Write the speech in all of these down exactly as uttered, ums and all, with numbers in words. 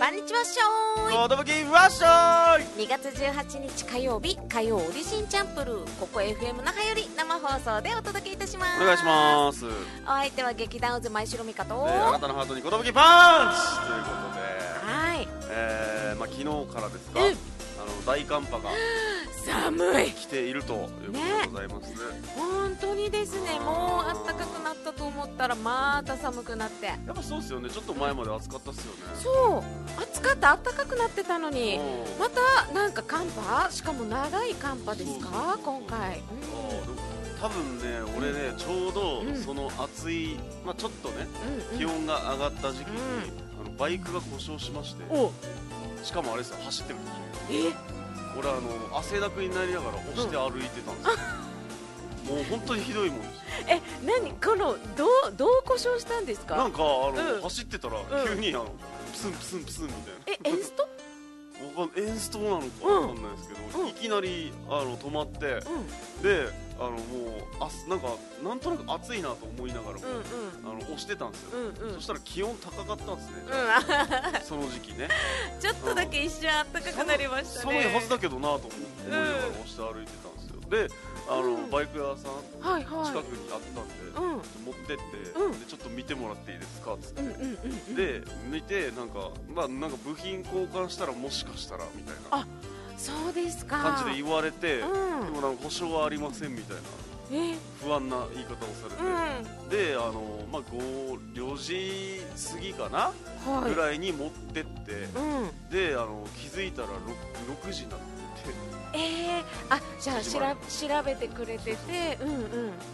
こんにちはっしょーい。 子供気わっしょーい。 にがつじゅうはちにち火曜日、火曜オリジンチャンプルー、ここ エフエム 那覇より生放送でお届けいたします。 お願いします。 お相手は劇団渦前城美香と、 ね、あなたのハートに子供気パンチということで、 はい、 えーまあ、昨日からですか、 うん、 あの大寒波が寒い来ているということでございますね。 本当にですね、もう暖かくなったと思ったらまた寒くなって、 やっぱそうですよね。ちょっと前まで暑かったっすよね。 そう暑かった、暖かくなってたのにうんまたなんか寒波、しかも長い寒波ですか、 そうそうそうそう今回、うん、 あーでも多分ね、俺ね、ちょうどうんその暑い、まあ、ちょっとね、 うんうん、 気温が上がった時期に、あのバイクが故障しまして、 おしかもあれですよ、走ってる時え俺あの汗だくになりながら押して歩いてたんですよ、もう本当にひどいもんですよ。 え、何このどうどう故障したんですか。 なんかあの、 うん走ってたらうん急にあのプスンプスンプスンみたいな、 え、エンストわかんエンストなのかわかんないですけど、 うんいきなりあの止まって、 うんであのもうあなんかなんとなく暑いなと思いながらも、 うんうんあの押してたんですよ、 うんうん、 そしたら気温高かったんですね、 うんその時期ね。 ちょっとだけ一瞬暖かくなりましたね。 寒いはずだけどなと思いながら押して歩いてたんですよ。であの、 うん、 バイク屋さんはいはい、 近くにあったんで、 うん持ってって、 うんでちょっと見てもらっていいですかっつって、 うんうんうんうん、 で見てなんかまあなんか部品交換したらもしかしたらみたいなあ、そうですか感じで言われて、 うん、 でもなんか保証はありませんみたいなえ不安な言い方をされて、 うん、 であのまあよじ過ぎかな、 はい、 ぐらいに持ってって、 うん、 であの気づいたら 6, ろくじになってて、 えー、あ、じゃあしら調べてくれてて、うんうん、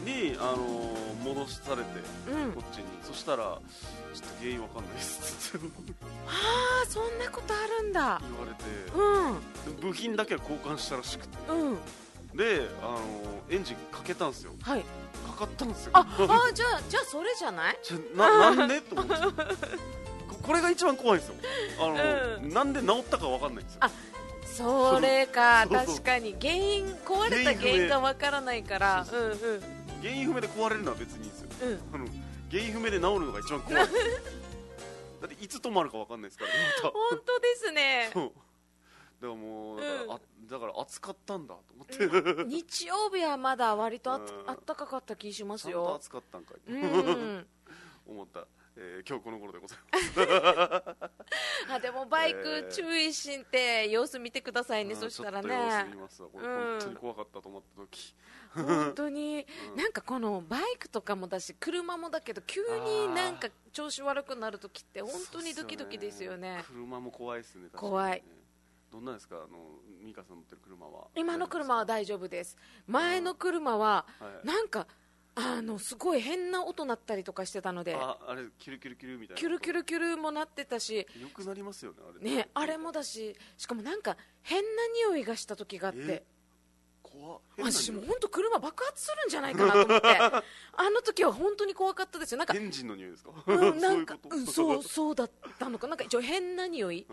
にあの戻されて、 うん、 こっちに、そしたらちょっと原因わかんないですってはあ、そんなことあるんだ言われて、 うん、 部品だけは交換したらしくて、 うん、 であのエンジンかけたんですよ、 はい、 かかったんですよ。 ああ、じゃあじゃあそれじゃない、 ちょななんでと思ってここれが一番怖いんですよ、あの、 うん、 なんで治ったかわかんないんですよ。 あ、それか、 そうそう確かに原因、壊れた原因がわからないから、 そううんうん、 原因不明で壊れるのは別にいいんですよ、 うん、 あの原因不明で治るのが一番怖いだっていつ止まるかわかんないですからね、また本当ですね。 そうだからもうだから、うん、あだから暑かったんだと思って、 うん、日曜日はまだ割とああったかかった気しますよ。 ちゃんと暑かったんかい、うん、思った、えー、今日この頃でございますあ、でもバイク注意して様子見てくださいね、えー、そしたらね、 ちょっと様子見ますわ、これ、うん、本当に怖かったと思った時本当に、うん、なんかこのバイクとかもだし車もだけど、急になんか調子悪くなる時って本当にドキドキですよね。 車も怖いですね、 怖い。 どんなですか、あのミカさん乗ってる車は。 今の車は大丈夫です。前の車は、うん、なんかあのすごい変な音鳴ったりとかしてたので、 ああれキュルキュルキュルみたいな、 キュルキュルキュルも鳴ってたし、 よくなりますよね、あれね、あれもだし、しかもなんか変な匂いがした時があって、 怖っ、 私もう本当車爆発するんじゃないかなと思ってあの時は本当に怖かったですよ。なんかエンジンの匂いですか、 うん、なんかそういう、うん、そうそうだったのか、なんか一応変な匂い、 うん、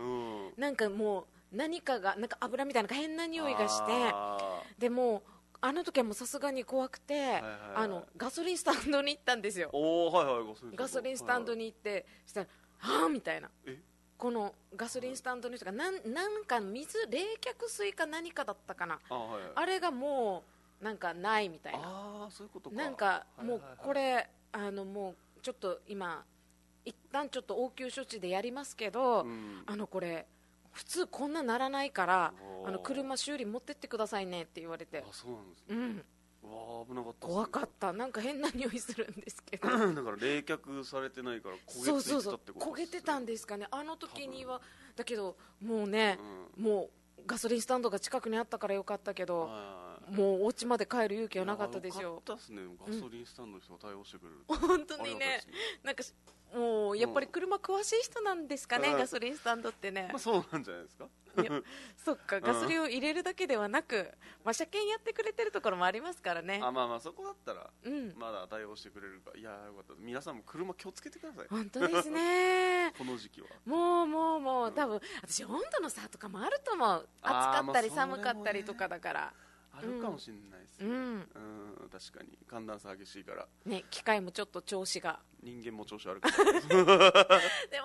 なんかもう何かがなんか油みたいな変な匂いがして、でもあの時はもうさすがに怖くて、はいはいはい、あのガソリンスタンドに行ったんですよ。 おー、はいはい、 ガソリンスタンドに行って、はいはい、したらはぁみたいな、えこのガソリンスタンドの人がなんなんか水冷却水か何かだったかな、 あ,、はいはい、あれがもうなんかないみたいな、 あ、そういうことか、 なんかもうこれ、はいはいはい、あのもうちょっと今一旦ちょっと応急処置でやりますけど、うん、あのこれ普通こんなならないからあの車修理持ってってくださいねって言われて、 あ、そうなんですね、 うん、 わ危なかったですね、 怖かった、なんか変な匂いするんですけどだから冷却されてないから焦げてたってことですよ。そうそうそう、 焦げてたんですかね、あの時には。だけどもうね、うん、もうガソリンスタンドが近くにあったからよかったけど、もうお家まで帰る勇気はなかったですよ。 よかったですね、ガソリンスタンドの人が対応してくれる、 うん、本当にね、なんかもうやっぱり車詳しい人なんですかね、うん、ガソリンスタンドってね、 まあ、そうなんじゃないですかそっか、ガソリンを入れるだけではなく、まあ、車検やってくれてるところもありますからね。 あ、まあまあそこだったらまだ対応してくれるか、いやよかった、皆さんも車気をつけてください。 本当ですねこの時期はもうもうもう、うん、多分私温度の差とかもあると思う、暑かったり寒かったりとかだから、 あるかもしれないですね、うん、うん、確かに寒暖差激しいから、 ね、機械もちょっと調子が、 人間も調子悪くなるでも本当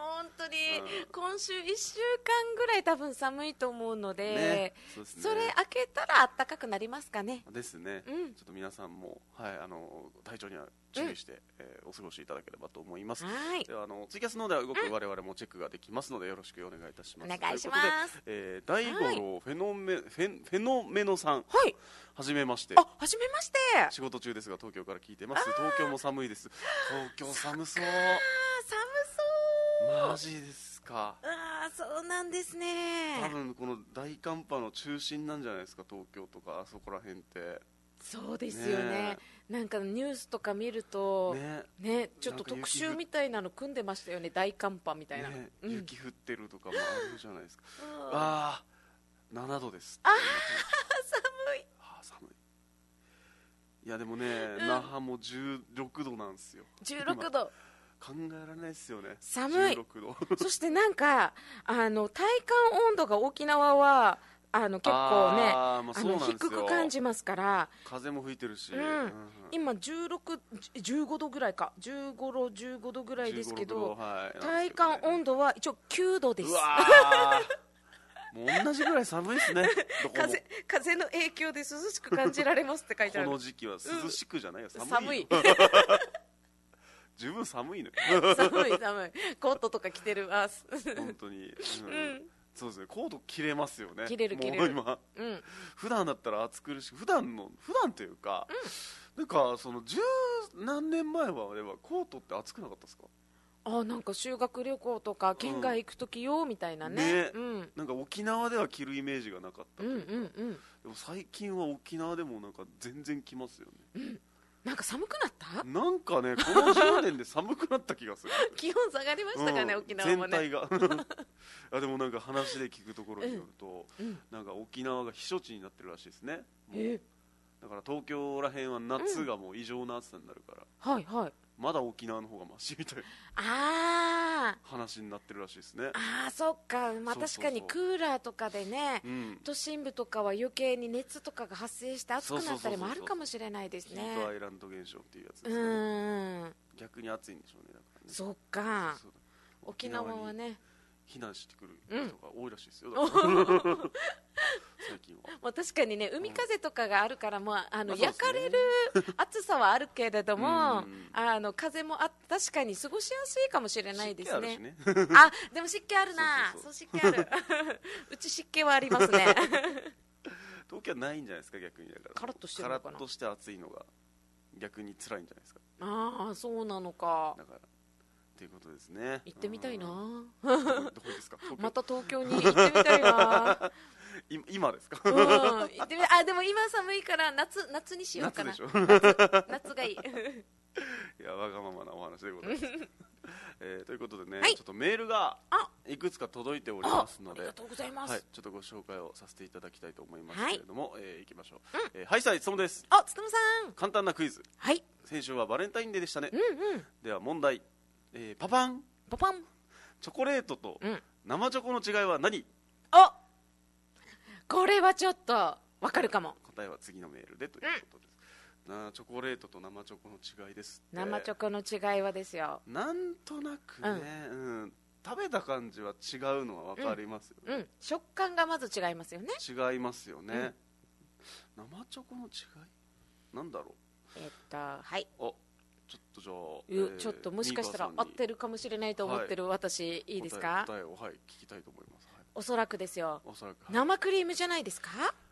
当に、 うん今週いっしゅうかんぐらい多分寒いと思うので、 ねそうですねそれ開けたら暖かくなりますかね。 ですね、 うんちょっと皆さんも、はい、あの体調には注意して、えーお過ごしいただければと思います。 はいではあのツイキャスの方では動く我々もチェックができますので、よろしくお願いいたします。 お願いします。 ということで、えー、大五郎フェノメ、フェフェノメノさん、 はいはじめまして。 あ、はじめまして。 仕事中ですが東京から聞いてます。東京も寒いです。東京寒そう。 あー寒そう。 マジですか。 あーそうなんですね。 多分この大寒波の中心なんじゃないですか、東京とかあそこら辺って。 そうですよね。 ねなんかニュースとか見るとねね、ちょっとなんか雪特集みたいなの組んでましたよね。大寒波みたいな、 ね、 うん、 雪降ってるとかもあるじゃないですか。 うんああななどですあー寒い。 あー寒い。いやでもね、 うん那覇もじゅうろくどなんですよ。 じゅうろくど。 考えられないですよね。 寒いじゅうろくどそしてなんかあの体感温度が沖縄はあの結構ね、 あーまああのそうなんですよ。 低く感じますから、 風も吹いてるし、 うんうん今じゅうろく、じゅうごどぐらいか、じゅうごど、じゅうごどぐらいですけじゅうご、ろど、 くどはい体感温度は一応きゅうどです。 うわーもう同じぐらい寒いですね。どこも風風の影響で涼しく感じられますって書いてある。 この時期は涼しくじゃないよ、寒いよ。 寒い十分寒いのよ。 寒い寒い。コートとか着てるわ。 本当に、うんうんそうですね、コート着れますよね。 着れる着れるもう今うん。 普段だったら暑苦しく、普段の普段というか、なんかその十何年前はあれはコートって暑くなかったですか。 あ、なんか修学旅行とか県外行く時よみたいなね。 ねうん。 なんか沖縄では着るイメージがなかったとうんういうか、 んうん。 でも最近は沖縄でもなんか全然着ますよね。 なんか寒くなったなんかね、このじゅうねんで寒くなった気がする。 気温下がりましたかね、 うん沖縄もね。 全体があでもなんか話で聞くところによると、 うんなんか沖縄が避暑地になってるらしいですね。もうえだから東京らへんは夏がもう異常な暑さになるから、 はいはい。 まだ沖縄の方がマシみたいなあー話になってるらしいですね。 あー、そっか。まあそうそうそう確かにクーラーとかでね、 うん、 都心部とかは余計に熱とかが発生して暑くなったりもあるかもしれないですヒートアね。 イランド現象っていうやつうですかね。 ーん。 逆に暑いんでしょうね。だからねそっか。 そう沖縄はね。 避難してくる人が多いらしいですよ、 うんだから最近はまあ、確かにね、海風とかがあるから、まあ、あのまあそうですね焼かれる暑さはあるけれども、 うんあの風もあ確かに過ごしやすいかもしれないですね。 湿気あるしねあ、でも湿気あるな、 そうそうそうそう湿気ある。うち湿気はありますね。 東京はないんじゃないですか、逆に。だからカラッとしてるのかなカラッとして暑いのが逆に辛いんじゃないですか。 ああ、そうなのか。 だからっていうことですね。 行ってみたいな。 うんどこどこですか、東京また東京に行ってみたいな。 い今ですか。 うん、行ってみあ、でも今寒いから夏夏にしようかな。 夏でしょ夏夏がいい。 いや、わがままなお話でございます。えーということでね、 はいちょっとメールがあいくつか届いておりあますので、 ありがとうございます。 はい、ちょっとご紹介をさせていただきたいと思いますけれども、えーいきましょう。えーはい、さい、つもです。 あ、つとむさん。 簡単なクイズ。 はい。 先週はバレンタインデーでしたね。 うんうん。 では問題、えーパパン、 パパン。 チョコレートとうん。 生チョコの違いは何？ あ、これはちょっとわかるかも。 答えは次のメールでということです。なチョコレートと生チョコの違いですって。 生チョコの違いはですよ。 なんとなくね、うん食べた感じは違うのは分かりますよね。 うん。食感がまず違いますよね。 違いますよね。生チョコの違いなんだろえっとはい。 う。あ、ちょっとじゃあ、 うちょっともしかしたら合ってるかもしれないと思ってる私、いいですか？ 答え答えを、はい、聞きたいと思います。はい、 おそらくですよ。 おそらく。はい、 生クリームじゃないですか？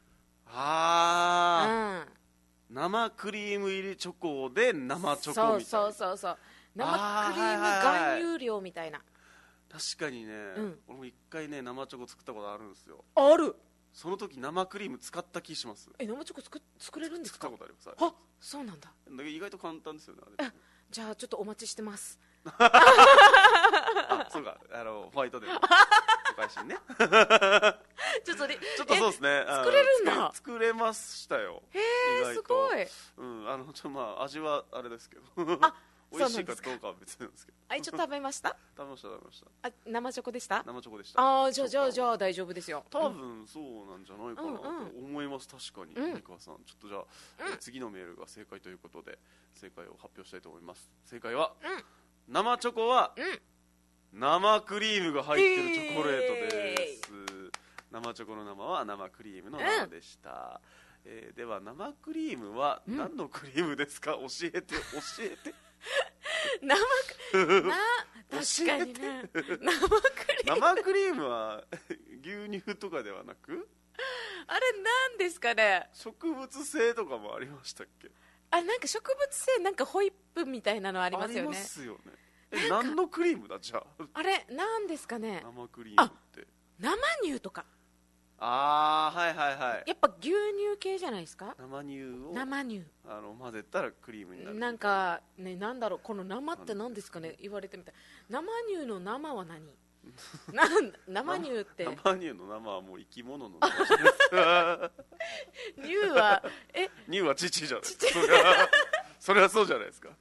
あー、 うん。 生クリーム入りチョコで生チョコみたいな。 そうそうそうそう。生クリームあーはいはいはい含有量みたいな。 確かにね、 うん俺も一回ね生チョコ作ったことあるんですよ。 ある。 その時生クリーム使った気します。 え、生チョコ作作れるんですか？ 作ったことあります。 あ、そうなんだ。 だけど意外と簡単ですよね、あれ。 じゃあちょっとお待ちしてます。 あ、そうか、あのホワイトデーお返しにね。 ちょっとりちょっとそうですね。あの作れるんだ作作れましたよ。 へえ、 意外とすごい。 うん、あのちょっとまあ味はあれですけど。 あ、 美味しいかそうなんですかどうかは別なんですけど。 あ、一応食べました食べました食べました。 あ、生チョコでした生チョコでした。 ああ、じゃあじゃあそうかじゃあ大丈夫ですよ。 多分そうなんじゃないかなとうん思います。確かに、 うん三川さん、ちょっとじゃあ、えー次のメールが正解ということで正解を発表したいと思います。正解は、 うん生チョコはうん生クリームが入ってるチョコレートです、生チョコの生は生クリームの生でした、うん、えー、では生クリームは何のクリームですか、うん、教えて教えて生クな確かにね生クリーム生クリームは牛乳とかではなく、 あれ何ですかね、 植物性とかもありましたっけ。 あ、なんか植物性なんかホイップみたいなのありますよね。 ありますよね。え、何のクリームだじゃあ。 あれ何ですかね。 生クリームって生乳とか。 ああ、はいはいはい。 やっぱ牛乳系じゃないですか。 生乳を生乳あの混ぜたらクリームになる。 なんかね、なんだろう、この生って何ですかね、言われてみたい。生乳の生は何な生乳って生乳の生はもう生き物の生じゃないですか。 乳はえ乳は乳じゃないですか。それはそれはそうじゃないですか。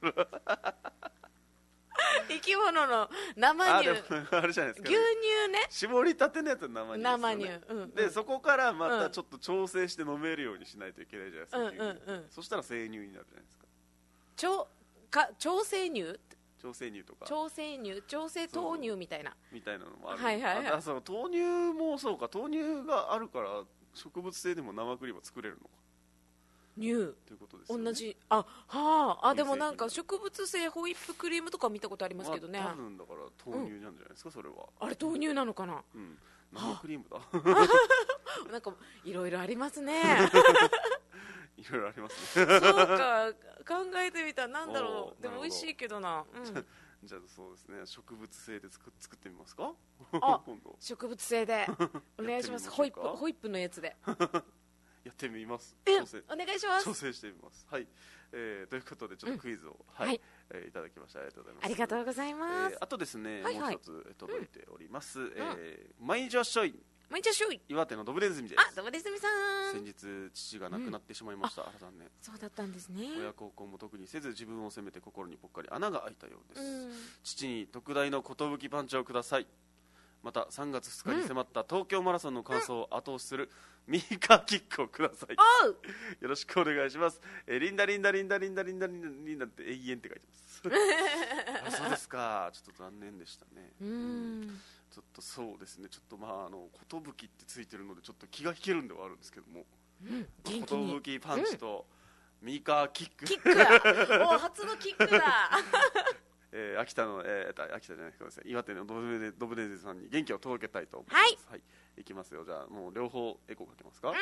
生き物の生乳、 あ, あれじゃないですか、 ね、牛乳ね、 絞りたてのやつは生乳ですよね。 生乳、うんうん、 でそこからまたちょっと調整して飲めるようにしないといけないじゃないですか、 うんうんうん、 そしたら生乳になるじゃないですか。 調か調整乳調整乳とか調整乳調整豆乳みたいなみたいなのもある、 はいはいはい、 あその豆乳もそうか、豆乳があるから植物性でも生クリームは作れるのか、 乳ということですよね。 同じ、あはあ、あでもなんか植物性ホイップクリームとか見たことありますけどね、 まあ、多分だから豆乳なんじゃないですか、うん、それは。あれ豆乳なのかな、 うん、生クリームだ。 なんかいろいろありますね。 いろいろありますね。 そうか、考えてみたらなんだろう、でも美味しいけどな、うん、 じゃあそうですね、植物性で作作ってみますか。 あ今度植物性でお願いします。ホイップホイップのやつでやってみます。 えお願いします。 調整してみます。はい、えー、ということでちょっとクイズを、うん、はい、はい、えー、いただきました。ありがとうございます。 ありがとうございます。 えー、あとですね、はいはい、もう一つ届いております。うん、えー、毎日はしょい毎日はしょい岩手のドブネズミです。 あ、ドブネズミさん。 先日父が亡くなってしまいました。うん、あら残念。 そうだったんですね。 親孝行も特にせず自分を責めて心にぽっかり穴が開いたようです。 うん、 父に特大の寿パンチをください。またさんがつふつかに迫った東京マラソンの完走を後押しするミーカーキックをください。よろしくお願いします。えー、リンダリンダリンダリンダリンダリンダリンダって永遠って書いてます。あ、そうですか。ちょっと残念でしたね。 うん、 ちょっとそうですね。ちょっとまああの寿ってついてるのでちょっと気が引けるんではあるんですけども、 うん、 寿パンチとミーカーキック、 キックだ。お初のキックだ。 えー、秋田の、えー、秋田じゃないですか、岩手のドブネドブネズさんに元気を届けたいと思います。はい、はい、いきますよ。じゃあもう両方エコーかけますか。うん、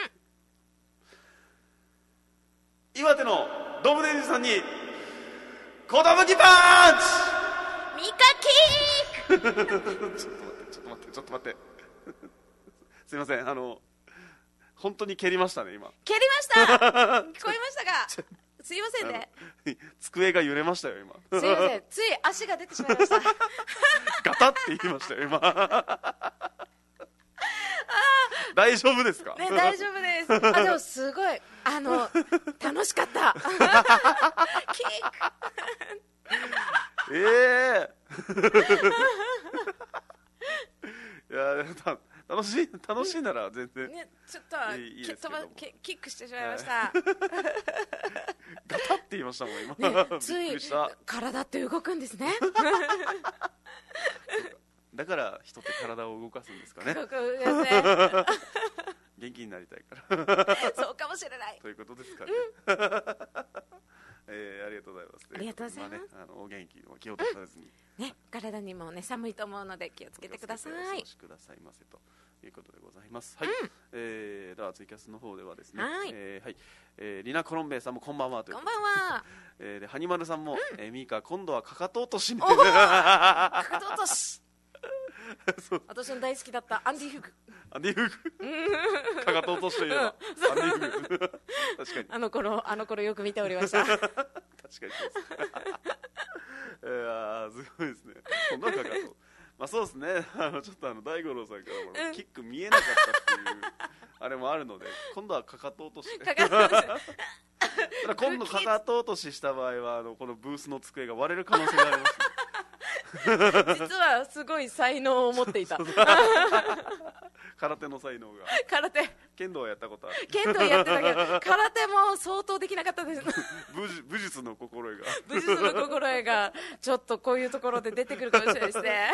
岩手のドブネズさんに寿パンチミカキーちょっと待ってちょっと待ってちょっと待ってすいません、あの本当に蹴りましたね今。 蹴りました聞こえましたがすいませんね。 机が揺れましたよ今。 すいません、つい足が出てしまいました。 ガタって言いましたよ今。大丈夫ですか。 ね、大丈夫です。あ、でもすごいあの楽しかった。キック。ええー。いやた楽しい楽しいなら全然、 ね、ちょっといいですけどもキックしてしまいました。 ガタって言いましたもん今、 ね、つい体って動くんですね。 だから人って体を動かすんですかね。 動くんですね。 元気になりたいからそうかもしれないということですかね。うん、えー、ありがとうございます。 ありがとうございます。 ね、あのお元気を気を取らずに、 うん、ね、体にもね寒いと思うので気をつけてください。 お過ごしくださいませということでございます。はい、うん、えー、ではツイキャスの方ではですね、 はい、 えーはいえー、リナコロンベイさんもこんばんはというこんばんは。 えー、でハニマルさんも、うん、えー、ミーカ今度はかかと落としね。 かかと落とし。私の大好きだったアンディ・フグ。 アンディ・フグかかと落としといえば、うん、アンディ・フグ確かにあの頃あの頃よく見ておりました。確かにそうですね。いやすごいですね。今度はかかと、まあ、そうですね。あのちょっとあの大五郎さんからも、うん、キック見えなかったっていうあれもあるので、今度はかかと落とし、ね、かかと落としただ今度かかと落としした場合はあのこのブースの机が割れる可能性があります、ね。 実はすごい才能を持っていた。 空手の才能が。 空手剣道はやったことある。 剣道やってたけど空手も相当できなかったです。 武術、武術の心得が武術の心得がちょっとこういうところで出てくるかもしれないですね。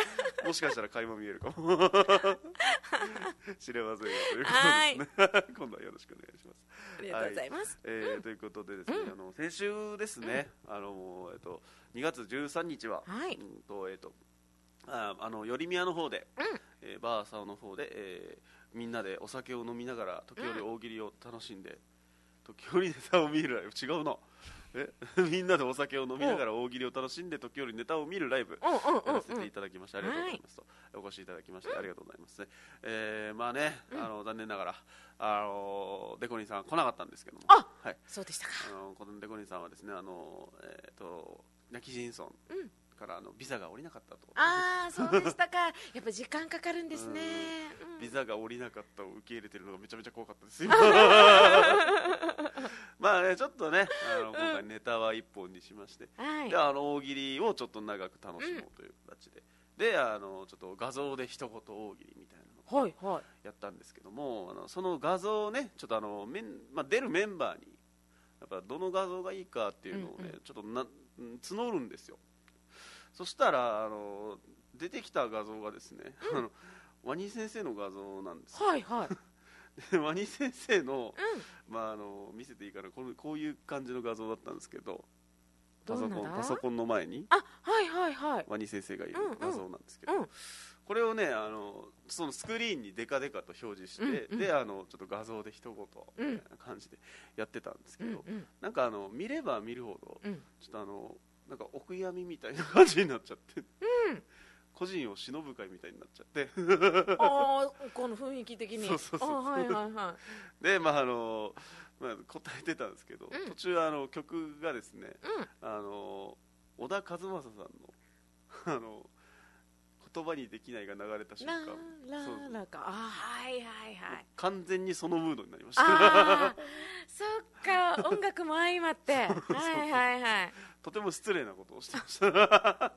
もしかしたら垣間見えるかも知れませんよということですね今度はよろしくお願いします。 ありがとうございます、 はい、えーうん、ということでですね、うん、あの先週ですね、うん、あのえっとにがつじゅうさんにちは、はい、うんとえっとああのよりみやの方で、うんえー、バーサオの方で、えー、みんなでお酒を飲みながら時折大喜利を楽しんで、うん、時折ネタを見るライブ、違うなえみんなでお酒を飲みながら大喜利を楽しんで時折ネタを見るライブやらせていただきましてありがとうございますと、はい、お越しいただきましてありがとうございますね、えー、まあね、うん、あの残念ながらあのデコニンさん来なかったんですけども、 あ、はい、そうでしたか。 あのこのデコニンさんはですね、あのえっ、ー、と泣き人村、うんからあのビザが下りなかったと。 ああ、そうでしたかやっぱ時間かかるんですね、 うん、ビザが下りなかったを受け入れてるのがめちゃめちゃ怖かったですよまあね、ちょっとねあの今回ネタは一本にしまして、うん、であの大喜利をちょっと長く楽しもうという形で、うん、であのちょっと画像で一言大喜利みたいなのをやったんですけども、はいはい、あのその画像をねちょっとあのメン、まあ、出るメンバーにやっぱどの画像がいいかっていうのをね、うんうん、ちょっとな募るんですよ。そしたらあの出てきた画像がですね、うん、あのワニ先生の画像なんですよ。 はいはいでワニ先生の、うんまあ、あの見せていいかな、このこういう感じの画像だったんですけど、パソコンパソコンの前にあ、はいはいはい、 ワニ先生がいる画像なんですけど、うんうん、これをねあのそのスクリーンにデカデカと表示して、うんうん、であのちょっと画像で一言みたいな感じでやってたんですけど、うんうん、なんかあの見れば見るほど、うん、ちょっとあのなんかお悔やみみたいな感じになっちゃって、うん、個人を忍ぶ会みたいになっちゃってああこの雰囲気的にそうそうそうそう、 はいはいはい、 でまああの、まあ、答えてたんですけど、うん、途中あの曲がですね、うん、あの小田和正さんのあの言葉にできないが流れた瞬間、 ラララか、あはいはいはい、 完全にそのムードになりました。 あそっか音楽も相まってはいはいはい、 とても失礼なことをしてました。 難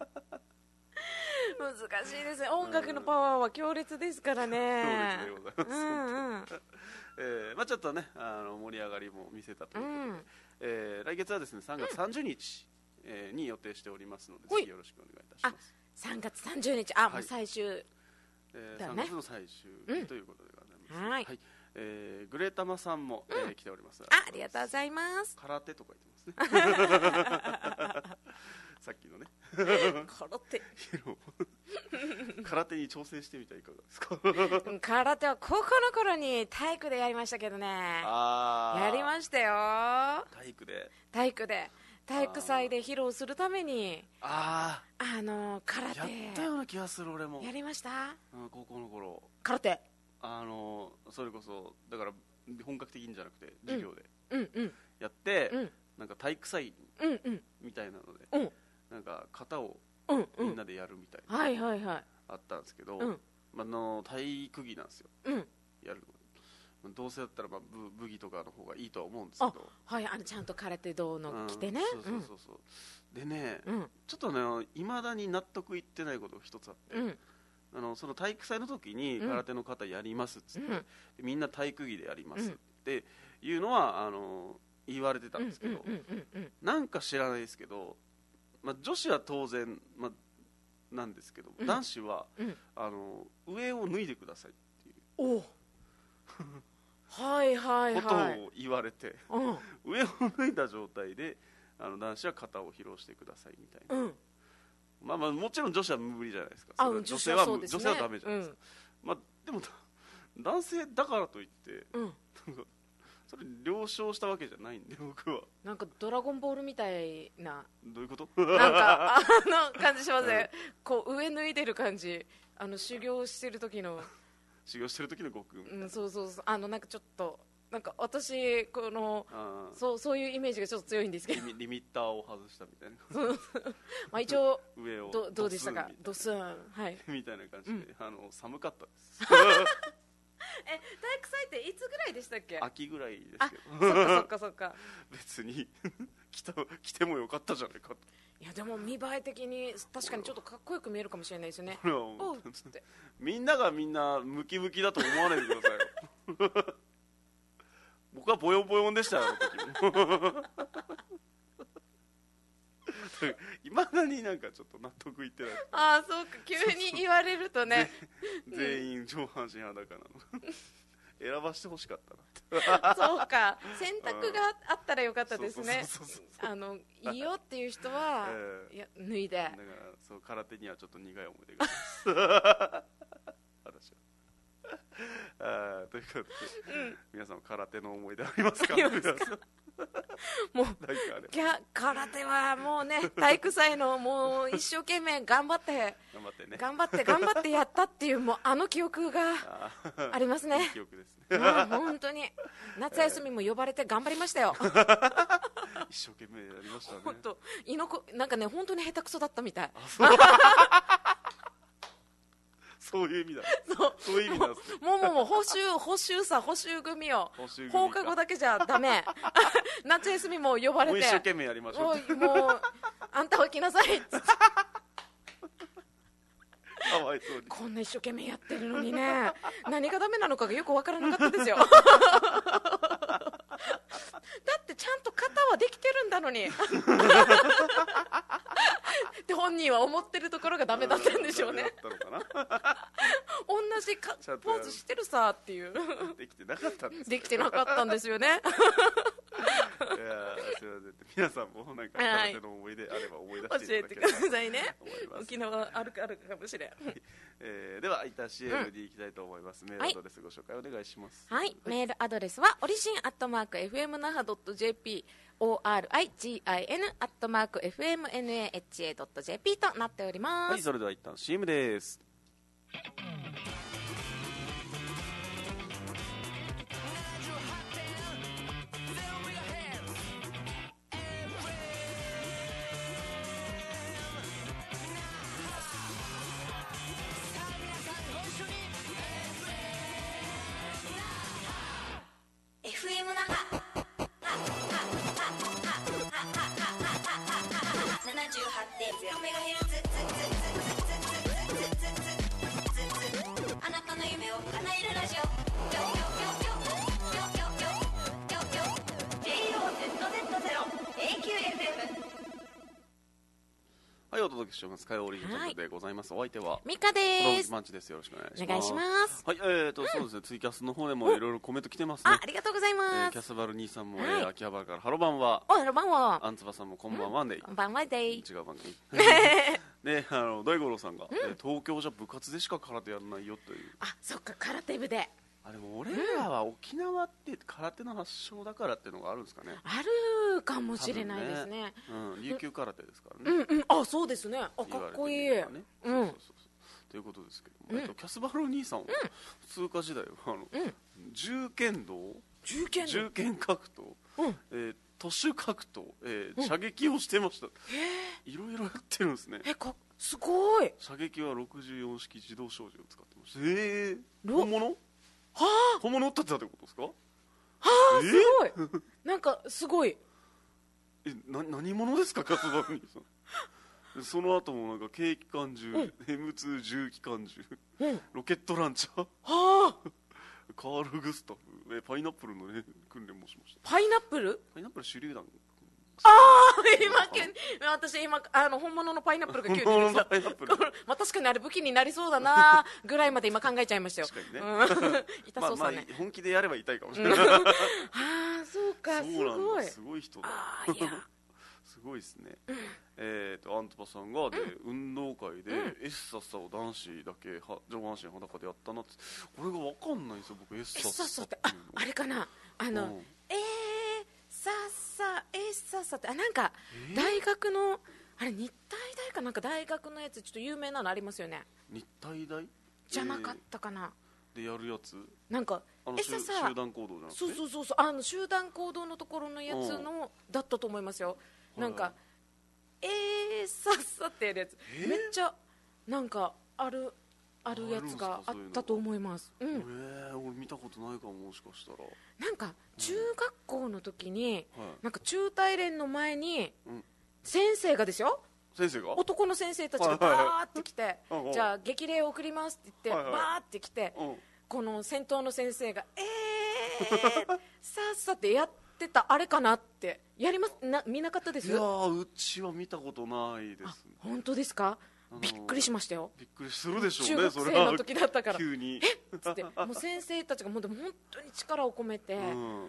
しいですね、音楽のパワーは強烈ですからね。 強烈でございます、うんうんえーまあ、ちょっとねあの盛り上がりも見せたということで、うんえー、来月はですねさんがつさんじゅうにち、うんえー、に予定しておりますので、ぜひよろしくお願いいたします。 さんがつさんじゅうにち、あ、はい、もう最終、ねえー、さんがつの最終日、うん、ということでございます。 はい、はいえー、グレタマさんも、うんえー、来ております。 あ、ありがとうございます。 空手とか言ってますね。さっきのね。 空手。 空手に挑戦してみたらいかがですか。 空手は高校の頃に体育でやりましたけどね。あやりましたよ。 体育で。 体育で。体育祭で披露するためにああの空手やったような気がする。俺もやりました、 うん、高校の頃空手あのそれこそだから本格的にじゃなくて授業でやって、うんうん、なんか体育祭みたいなので、うん、なんか型をみんなでやるみたいな、 うんうん、はいはいはいあったんですけど、うんまあの体育着なんですよ、うん、やるのどうせだったらまあ 武, 武技とかの方がいいとは思うんですけど、 はい、あのちゃんと空手道の着てね、 うん、そうそうそう、うん、でね、うん、ちょっとねいまだに納得いってないことが一つあって、うん、あのその体育祭の時に空手の方やりますっつって、うん、みんな体育着でやりますっていうのはあの言われてたんですけど、なんか知らないですけど、まあ、女子は当然、まあ、なんですけど、うん、男子は、うん、あの上を脱いでくださいっていうおはいはいはいことを言われて、うん、上を脱いだ状態であの男子は型を披露してくださいみたいな、うん、まあまあもちろん女子は無理じゃないですか。 あ女性はそうですね、 女性はダメじゃないですか、うんまあ、でも男性だからといって、うん、それ了承したわけじゃないんで僕はなんかドラゴンボールみたいなどういうことなんかあの感じしますね、こう上脱いでる感じ、あの修行してる時の修行してる時の悟空、 うん、そうそうそう、あのなんかちょっとなんか私このそうそういうイメージがちょっと強いんですけど、 リ ミ, リミッターを外したみたいなまあ一応上を ど, どうでしたか、ドスンはいみたいな感じで、うん、あの寒かったですえ体育祭っていつぐらいでしたっけ。 秋ぐらいですけど、そっかそっかそっか別に来た来てもよかったじゃないかと。 いやでも見栄え的に確かにちょっとかっこよく見えるかもしれないですよね。 おうつってみんながみんなムキムキだと思わないでくださいよ僕はボヨボヨンでしたよあの時もいまだになんかちょっと納得いってない。 ああそうか、急に言われるとね全員上半身裸なの選ばしてほしかったなそうか、選択があったらよかったですね。 そうそうそうそうあのいいよっていう人は、 ええいや脱いで。 だからそう空手にはちょっと苦い思い出があります私はあーということで、 うん皆さんも空手の思い出ありますか？ ありますか皆さんもうなんかあれキャ空手はもうね、体育祭のもう一生懸命頑張って頑張ってね。 頑張って頑張ってやったっていう、もうあの記憶があーありますねいい記憶ですねもう本当に夏休みも呼ばれて頑張りましたよ一生懸命やりましたね。 本当居のこなんかね、本当に下手くそだったみたい。 あそうそういう意味だ。 そうそういう意味なんですね。 もうもうもう補習補習さ補習組を補習組か放課後だけじゃダメ夏休みも呼ばれて、 もう一生懸命やりましょうって。 もうもうあんたは来なさいっつってかわいそうに。 こんな一生懸命やってるのにね、何がダメなのかがよくわからなかったですよだってちゃんと肩はできてるんだのにって本人は思ってるところがダメだったんでしょうね。 ダメだったのかな。 同じかちゃんとポーズしてるさっていうできてなかったんです。 できてなかったんですよねいやーすいません。皆さんもなんか空手の思い出あれば思い出教していただけえてくだればとさいね。 思います。 沖縄あるかあるかもしれんえーでは一旦 シーエム に行きたいと思います。メールアドレスご紹介お願いします。 はい、メールアドレスはオリジンアットマーク エフエムナハドットジェーピー オーアールアイジーアイエヌ アットマーク エフエムエヌエーエイチエードットジェーピー となっております。 はい、それでは一旦 シーエム です。 エフエム 那覇ななじゅうはちてんゼロメガヘルツあなたの夢を叶えるラジオ ジェイオーゼットゼットゼロ エーキューエフエム。 はい、お届けしております。火曜オリジンチャンネルでございます。お相手はミカです。 マンチです。よろしくお願いします。 お願いします。 はい、えーと、そうですね、ツイキャスの方でもいろいろコメント来てますね。 あ、ありがとうございえます。 ーキャスバル兄さんも、 はいえー秋葉原からハロバンは、 おはようばんは。 アンツバさんもこんばんはね、 こんばんはデイ。 違う番組で、あの大五郎さんが、えー東京じゃ部活でしか空手やらないよという。 あ、そっか、空手部であ、でも俺らは沖縄って空手の発祥だからっていうのがあるんですかね。 あるかもしれないですね。 うん、琉球空手ですからね。 うんうん、あ、そうですね。あ、かっこいい。 言われてみればね、 うんそうそうそうそうということですけども、えっと、キャスバル兄さんは、通過時代はあの、 うん銃剣道、 銃剣道。 銃剣格闘、 うん。 えー徒手格闘、えー射撃をしてました。 へいろいろやってるんですね。 え、え、か、すごい。 射撃はろくじゅうよん式自動小銃を使ってました。えー、 ろ本物はあ、 本物撃ったってたってことですか？ はあ、 えすごい。なんか、すごい。 え、な何者ですか、キャスバル兄さん。でその後もなんか軽機関銃、 うんエムツー 重機関銃、 うん。はロケットランチャー、 あ、 カール・グスタフ、えパイナップルの、ね、訓練もしました。 パイナップル。 パイナップル手榴弾。 ああ、今けん、私今、あの、本物のパイナップルが急に出てき本物のた。 パイナップルまあ、確かにあれ武器になりそうだなぐらいまで今考えちゃいましたよ。 確かにねうん痛まあまあそうさね。 本気でやれば痛いかもしれない。 ああ、そうか、すそうなんごいだ、。すごい人だ。 ああ、いや。 すごいですね。えっとアントパさんがで、運動会でエッサッサを男子だけは上半身裸でやったなって、これがわかんないんですよ僕。エッサえッサさっさって、あ、あれかな、あの、 うんえー、さっさ、えー、さっさって、あ、なんか、 えー大学の、あれ、日体大かなんか大学のやつ、ちょっと有名なのありますよね。 日体大じゃなかったかな。 でやるやつ、 なんか、 あの集えささ集団行動じゃなくて、 そうそうそうそう、あの集団行動のところのやつの、だったと思いますよ。なんか、えー、さっさってやるやつ、 えーめっちゃ、なんか、ある、あるやつがああるんすかそういうのったと思います。うえん。 ー、俺見たことないかも、もしかしたら。はなんか、中学校の時に、 い、 なんか中大連の前に、 うん、 先生がですよ、 先生が男の先生たちがはいはいはいバーって来て、 うんうんじゃあ激励を送りますって言って、 はいはいバーって来て、 うんこの先頭の先生が、えー、さっさってやっってたあれかなってやりますな見なかったです？ いやーうちは見たことないですね。 本当ですか？びっくりしましたよ。 びっくりするでしょうね。 中学生の時だったから急にえっつってもう先生たちがもうでも本当に力を込めて、うん、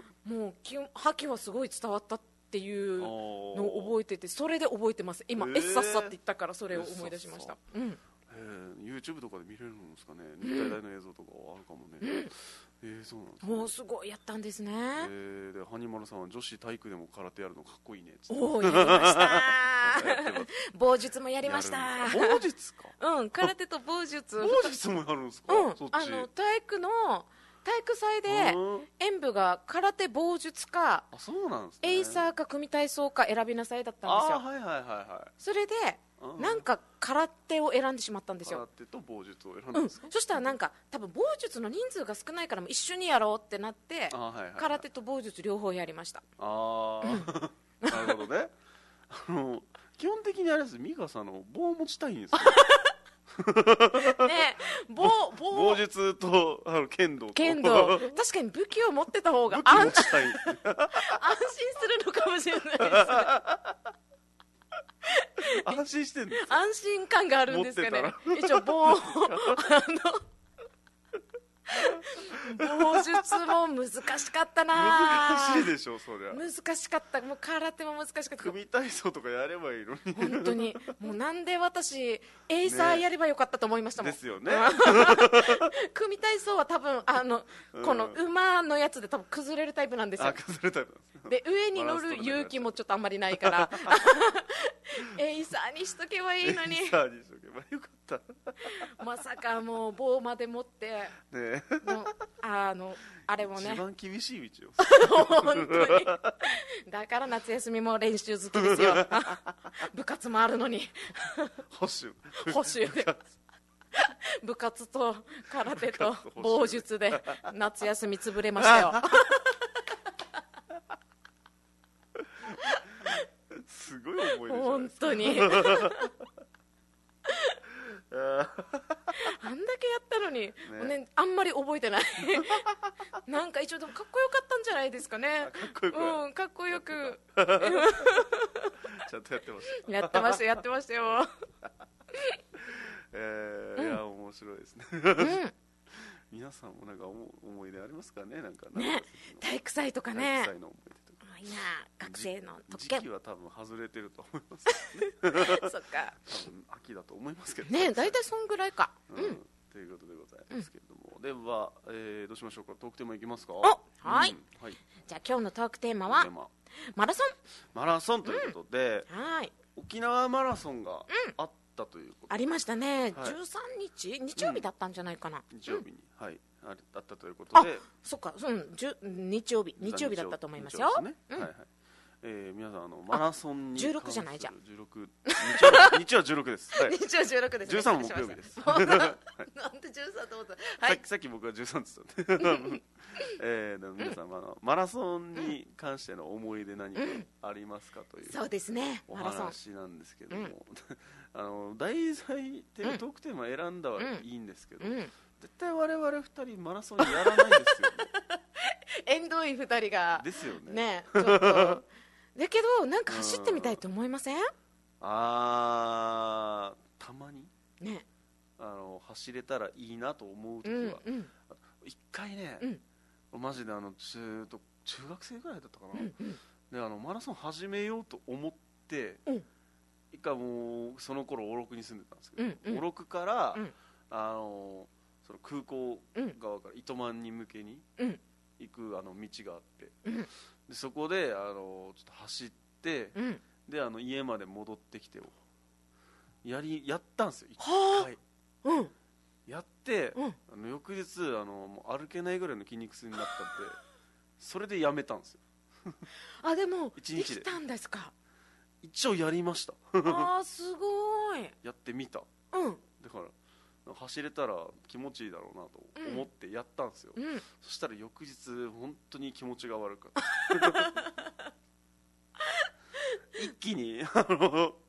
もう気覇気はすごい伝わったっていうのを覚えてて、それで覚えてます。今、えー、えっさっさって言ったからそれを思い出しました。うん、 えー、YouTube とかで見れるんですかね。日体大の映像とかはあるかもね、うん、えー、そうなんですね。 もうすごいやったんですね。 えー、でハニマルさんは女子体育でも空手やるのかっこいいねっつっておおやりました棒術もやりました。 棒術かうん空手と棒術棒術もやるんですか？ うん、 そっちあの体育の体育祭で演舞が空手棒術かあそうなんですね、 エイサーか組体操か選びなさいだったんですよ。 あ、はいはいはいはい、 それでなんか空手を選んでしまったんですよ。 空手と棒術を選んだんですか？ うん、そしたらなんか多分棒術の人数が少ないからも一緒にやろうってなって、 あ、はいはいはい、空手と棒術両方やりました。 ああなるほどねあの基本的にあれです、美香さんの棒持ちたいんですよね、棒棒棒術とあの剣道と剣道確かに武器を持ってた方が安武器持ちたい安心するのかもしれないです安心してんですか？ 安心感があるんですかね。一応棒あの棒術も難しかったな。 難しいでしょそりゃ。 難しかった。もう空手も難しかった。 組体操とかやればいいのに本当にもうなんで私エイサーやればよかったと思いましたもん、 ね、ですよね組体操は多分あの、うん、この馬のやつで多分崩れるタイプなんですよ。 あ崩れるタイプなんですで上に乗る勇気もちょっとあんまりないからエイサーにしとけばいいのにエイサーにしとけばよかったまさかもう棒まで持ってねのあのあれもね一番厳しい道よ本当にだから夏休みも練習好きですよ部活もあるのに補習補習で部活と空手と棒術で夏休み潰れましたよすごい思い出じゃないですか本当にあんだけやったのに、ねね、あんまり覚えてないなんか一応でもかっこよかったんじゃないですかね。 かっこよく、 うん、かっこよくちゃんとやってましたやってましたやってましたよえーうん、いや面白いですね、 うん皆さんもなんか思い出ありますかね。なんかね体育祭とかね、 体育祭の思い出とかいいな学生の特権時期は多分外れてると思いますけどねそっか多分秋だと思いますけどね大体そんぐらいか、 うんうん、ということでございますけれども、うん、では、えー、どうしましょうか。トークテーマいきますか。 はい、 うんはい、 じゃあ今日のトークテーマはマラソンマラソンということで、 うん、はい沖縄マラソンがあったということ、 うん、ありましたね、 はい、 じゅうさんにち日曜日だったんじゃないかな、 うん、日曜日に、うん、はいあったということで、 あそっか、うん、日曜日日曜日だったと思いますよ。 日曜日ですね、うん、はいはい、えー、皆さんあのマラソンにじゅうろくじゃないじゃんじゅうろく日曜日はじゅうろくです、はい、 日曜じゅうろくです、ね、 じゅうさんも木曜日ですなんでじゅうさんと思った、 はい、さっきさっき僕がじゅうさんって言ったんで、えー、でも皆さん、うん、あのマラソンに関しての思い出何かありますかという、 うん、そうですねお話なんですけども、うん、あの題材ってトークテーマ選んだはいいんですけど、うんうん、絶対我々ふたりマラソンやらないですよね縁遠いふたりがですよね。 ねちょっとだけどなんか走ってみたいと思いません？ あーたまにねあの走れたらいいなと思う時は、うんうん、一回ね、うん、マジであの 中, 中学生ぐらいだったかな、うんうん、であのマラソン始めようと思って、うん、一回もうその頃小禄に住んでたんですけど、うんうん、小禄から、うん、あのその空港側から糸満に向けに行くあの道があって、うん、でそこであのちょっと走って、うん、であの家まで戻ってきてやりやったんですよ一回、うん、やって、うん、あの翌日あのもう歩けないぐらいの筋肉痛になったんでそれでやめたんですよあでもできたんですか。 一応やりましたあーすごいやってみた、 うん、 だから走れたら気持ちいいだろうなと思ってやったんですよ、うん、そしたら翌日本当に気持ちが悪かった一気にあの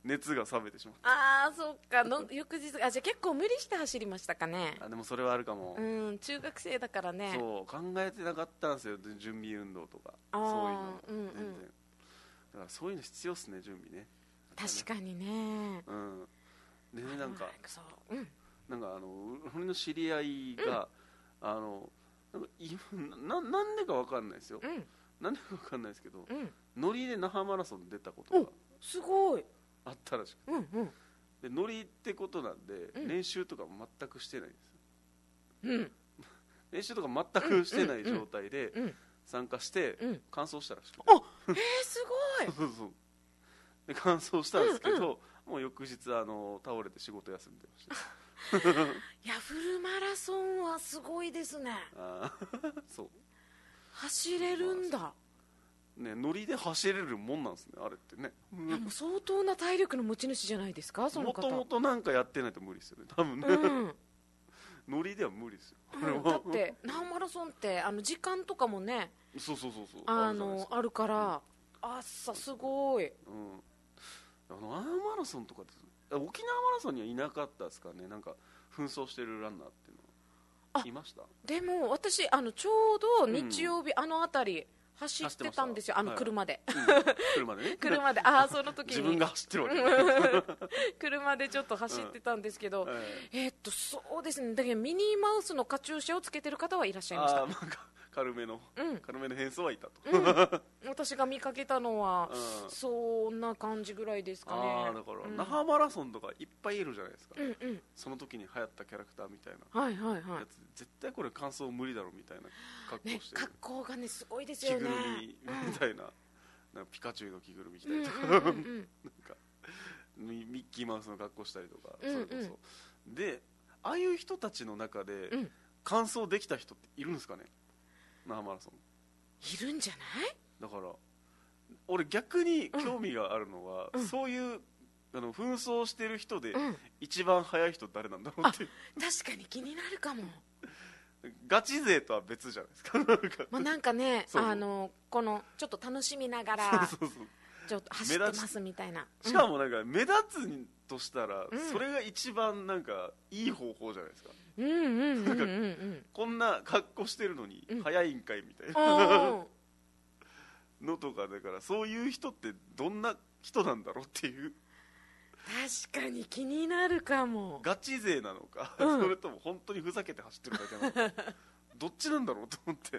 熱が冷めてしまった。 ああそっかの翌日あじゃあ結構無理して走りましたかね。 あでもそれはあるかも、 うん中学生だからね。 そう考えてなかったんですよ、準備運動とかあーそういうの全然、 うんうんだからそういうの必要っすね、準備ね。 確かにね。 うんでねなんかそううんなんかあの俺の知り合いが、あのなんかいななんでかわかんないですよ、 うんなんでかわかんないですけど、 うんノリで那覇マラソン出たことがすごい。 あったらしくて、 うんうんでノリってことなんで、 うん練習とか全くしてないんですよ。 うん練習とか全くしてない状態でうん参加してうん完走したらしくて、 あえー、すごい。 そうそうで完走したんですけど、もう翌日あの倒れて仕事休んでましたいやフルマラソンはすごいですね。 あーそう走れるんだ。 ね、ノリで走れるもんなんですね、あれってね。 いやもう相当な体力の持ち主じゃないですかその方。 もともとなんかやってないと無理ですよね、多分ね、 うんノリでは無理ですよ、 うん、だって那覇マラソンってあの時間とかもねそうそうそうそうあるじゃないですかのあるから朝すごい。 うんあのアーマラソンとかって沖縄マラソンにはいなかったですかね、なんか紛争してるランナーっていうのあはいました。 でも私あのちょうど日曜日、あの辺り走ってたんですよ、あのはい車で、 うん車でね車でああその時に自分が走ってるわけね、 車でちょっと走ってたんですけど、 はいえーっとそうですねだけどミニーマウスのカチューシャをつけてる方はいらっしゃいました。 あーまあか軽めの、 うん軽めの変装はいたと、 うん、私が見かけたのは、 うんそんな感じぐらいですかね。 ああだから、 うん那覇マラソンとかいっぱいいるじゃないですか、 うんうんその時に流行ったキャラクターみたいなはいはいはやつ、絶対これ完走無理だろみたいな格い、ね好し、てる、 格好がねすごいです着よね。 ぐるみみたいな、なんかピカチュウの着ぐるみ着たうんりとか、 うんうんうんなんかミミッキーマウスの格好したりとか、 うんうんそれこそでああいう人たちの中でうん完走できた人っているんですかね、那覇マラソン。 いるんじゃないだから俺逆に興味があるのは、 うんそういうあの紛争してる人でうん一番速い人誰なんだろうっていう、 確かに気になるかも。 ガチ勢とは別じゃないですか、なんかまあ、なんかねそうそうあのこのちょっと楽しみながらそうそうちょっと走ってますみたいな。 しかもなんか目立つとしたら、 うんそれが一番なんかいい方法じゃないですか、 うんうんうんうんうんうんこんな格好してるのにうん速いんかいみたいなおーのとか、だからそういう人ってどんな人なんだろうっていう、 確かに気になるかも。 ガチ勢なのか、 うんそれとも本当にふざけて走ってるだけなのかどっちなんだろうと思って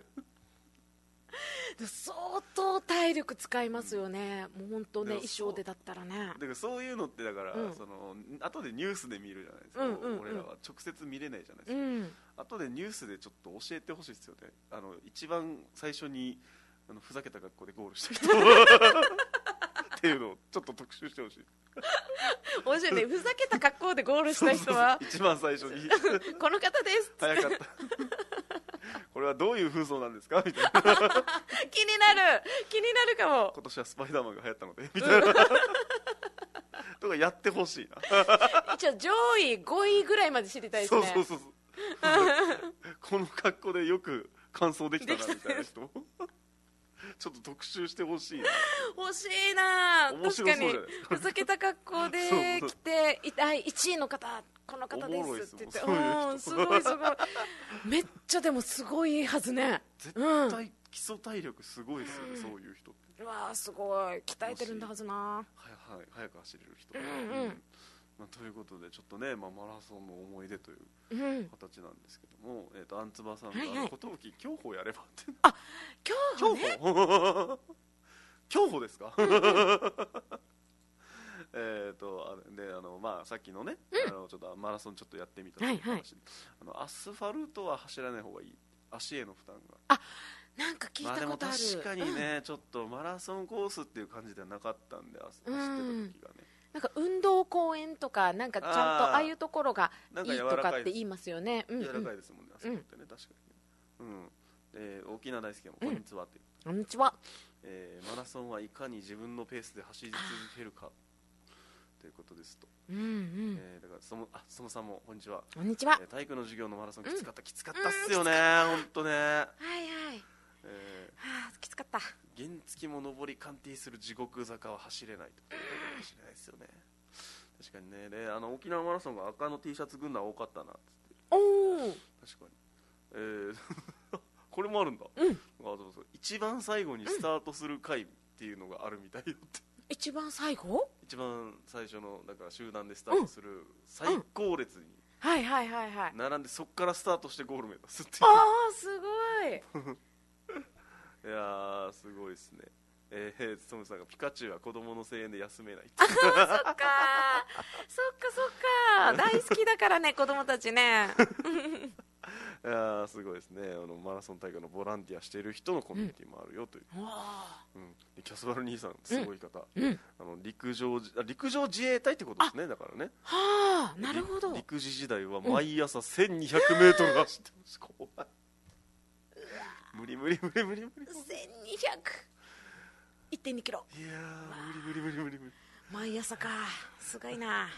相当体力使いますよね、もう本当ねでも衣装でだったらね。 だからそういうのってだから、 うんその後でニュースで見るじゃないですか、 うんうんうん俺らは直接見れないじゃないですか、 うん後でニュースでちょっと教えてほしいですよね、あの一番最初にあのふざけた格好でゴールした人っていうのをちょっと特集してほしい。 面白いね、ふざけた格好でゴールした人はそうそうそう一番最初にこの方です早かったこれはどういう風潮なんですかみたいな気になる気になるかも。 今年はスパイダーマンが流行ったのでみたいなとかやってほしいな一応上位ごいぐらいまで知りたいですそうね。 そうそうそうこの格好でよく完走できたなみたいな人ちょっと特集してほしいな。 欲しいな。 面白そうじゃないですかふざけた格好でそう来てい第いちいの方この方でおもろいすって言って、 ですもんそういう人うんすごいすごいめっちゃでもすごいはずね。 絶うん対基礎体力すごいですよね、 うんそういう人ってうわーすごい鍛えてるんだはずな。 はやはや早く走れる人、 うんうんまあ、ということでちょっとね、まあ、マラソンの思い出といううん形なんですけども、えー、とアンツバさんがはいはい寿競歩やればって今日ね競歩競歩ですかえっとあれであの、まあ、さっきのね、あのちょっとマラソンちょっとやってみたという話、 はいはいあのアスファルトは走らない方がいい、足への負担が。 なんか聞いまあでもたことある。 確かにね、ちょっとマラソンコースっていう感じではなかったんで、走ってた時がね、 なんか運動公園とかなんかちゃんとあーああいうところがなんいいとか柔らかいかって言いますよね。うんうん柔らかいですもんね、あそこってね、確かにね。うんえー、沖縄大輔もこんにちはって、 こんにちは。 えーマラソンはいかに自分のペースで走り続けるかということですと、 うんうん。 えーだからそのあそもさんもこんにちは、 こんにちは。 えー体育の授業のマラソンきつかった、きつかったっすよね、本当ね、 はいはい。 えはあきつかった。 ー原付も上り鑑定する地獄坂は走れないと走れないですよね。 確かにね。で、あの沖縄マラソンが赤の T シャツ軍団多かったなっつって。 おお、 確かに、えー、これもあるんだ、 うん、 あ、そうそう、一番最後にスタートする回っていうのがあるみたいよって、 一番最後、 一番最初のだから集団でスタートする最高列にはいはいはいはい、 並んで、そこからスタートしてゴール目指すっていう。 ああすごいいやーすごいですね。えー、トムさんがピカチュウは子供の声援で休めないってあそっかそっかそっか、大好きだからね子供たちねいやーすごいですね。あのマラソン大会のボランティアしている人のコミュニティもあるよという、 うん、わうん、でキャスバル兄さんすごい方、 うんうん、 あの陸上あ陸上自衛隊ってことですね。だからね、 はあ、なるほど。 陸自時代は毎朝せんにひゃくメートル走ってます、うん、怖い、無理無理無理無理無理、 せんにひゃく いってんにキロ、 いやー無理無理無理無理無理、 毎朝か、すごいな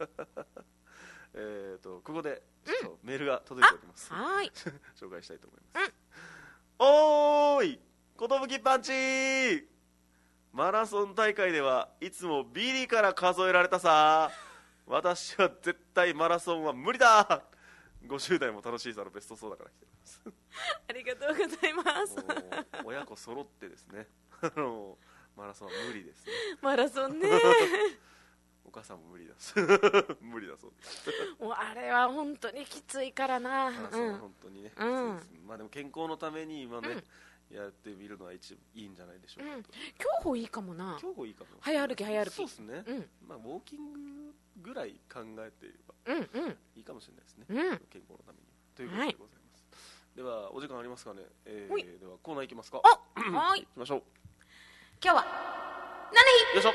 えーとここでちょっとメールが届いております、 うん、はーい紹介したいと思います、うん、おーい寿パンチー、マラソン大会ではいつもビリから数えられたさ、私は絶対マラソンは無理だ、ごじゅう代も楽しいさのベストソーダから来ていますありがとうございます。 親子揃ってですね、あのマラソンは無理ですね。 マラソンねお母さんも無理だ無理だそうです。 もうあれは本当にきついからな。 マラソンは本当にね、 うん、 きついです。まあでも健康のために今ね、うん、やってみるのは一いいんじゃないでしょうか、うん、 競歩いいかもな。 競歩いいかも。 早歩き早歩き。 そうですね、 うん、 まあウォーキングぐらい考えていれば、 うんうん、 いいかもしれないですね、 うん、 健康のためにということでございます、はい、ではお時間ありますかね、えー、ではコーナーいきますか。 あはい行きましょう。 今日は何日、 よいしょ。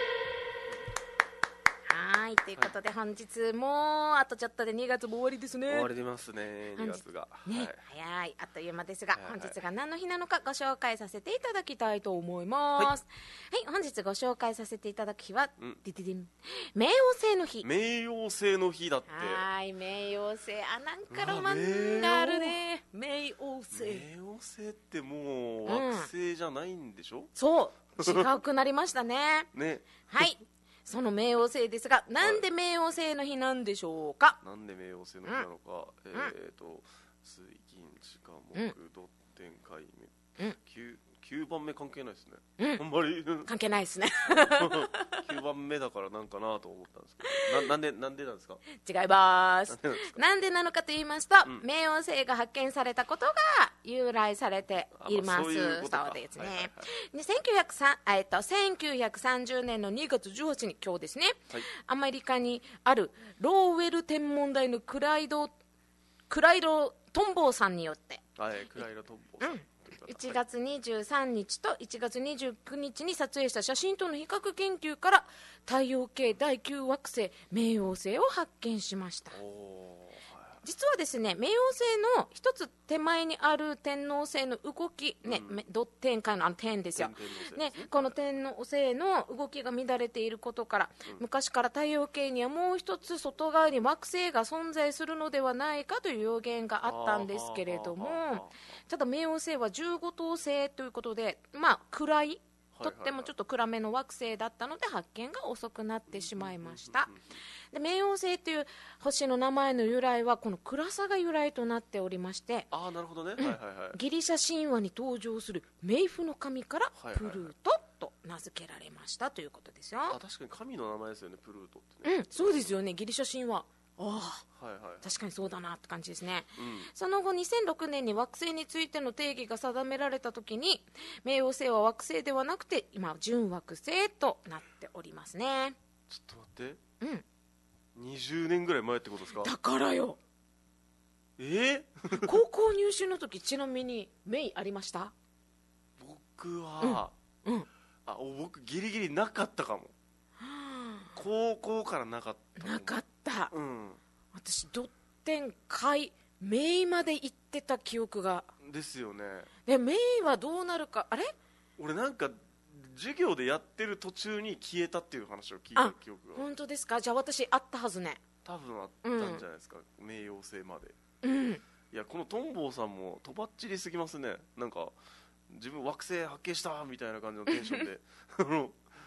はい、ということで本日もあとちょっとでにがつも終わりですね。 終わりますね、にがつが、 ね、はい、早い、あっという間ですが、はいはい、本日が何の日なのかご紹介させていただきたいと思います。はい、はい、本日ご紹介させていただく日は、うん、ディディディン、冥王星の日。 冥王星の日だって。 はい、冥王星、あ、なんかロマンがあるね。冥王星、 冥王星ってもう惑星じゃないんでしょ、うん、 そう違くなりましたねね、 はい、その冥王星ですが、なんで冥王星の日なんでしょうか。 なんで冥王星の日なのか、うん、えっ、ー、と水金地火木土天海冥、うん、きゅうばんめ関係ないですね、うん、あんまり関係ないですねきゅうばんめだからなんかなと思ったんですけど、 な, なんでなんでなんですか。 違います。なんでなのかと言いますと、うん、冥王星が発見されたことが由来されています。そうですね、はいはいはい、でせんきゅうひゃくさん、えっと、せんきゅうひゃくさんじゅうねんのにがつじゅうはちにち、今日ですね、はい、アメリカにあるローウェル天文台のクライドクライドトンボーさんによって、 はい、クライドトンボーさん、うんいちがつにじゅうさんにちといちがつにじゅうくにちに撮影した写真との比較研究から太陽系だいきゅう惑星冥王星を発見しました。実はですね、冥王星の一つ手前にある天王星の動き、ね、うん、ド天界のあの天ですよ、ね、この天王星の動きが乱れていることから、うん、昔から太陽系にはもう一つ外側に惑星が存在するのではないかという予言があったんですけれども、ただ冥王星はじゅうごとう星ということで、まあ、暗いとってもちょっと暗めの惑星だったので発見が遅くなってしまいました。で冥王星という星の名前の由来はこの暗さが由来となっておりまして、 あ、なるほどね、 うん、 はいはいはい、 ギリシャ神話に登場する冥府の神からプルートと名付けられましたということですよ。 あ、確かに神の名前ですよね、プルートってね、 うん、そうですよね、ギリシャ神話、あ、 はいはい、 確かにそうだなって感じですね、 うん、 その後にせんろくねんに惑星についての定義が定められた時に冥王星は惑星ではなくて今準惑星となっておりますね。 ちょっと待って、 うん、 にじゅうねんぐらい前ってことですか。 だからよ、 えー、 高校入試の時ちなみにメイありました。 僕は、 うんうん、 あ、僕ギリギリなかったかも、高校からなかったなかった、 うん、 私ドッテン会メイまで行ってた記憶がですよね。 でメイはどうなるか、あれ俺なんか授業でやってる途中に消えたっていう話を聞いた記憶が。 本当ですか。じゃあ私あったはずね。 多分あったんじゃないですか、うん、冥王星まで、 うん、 いやこのトンボーさんもとばっちりすぎますね。なんか自分惑星発見したみたいな感じのテンションで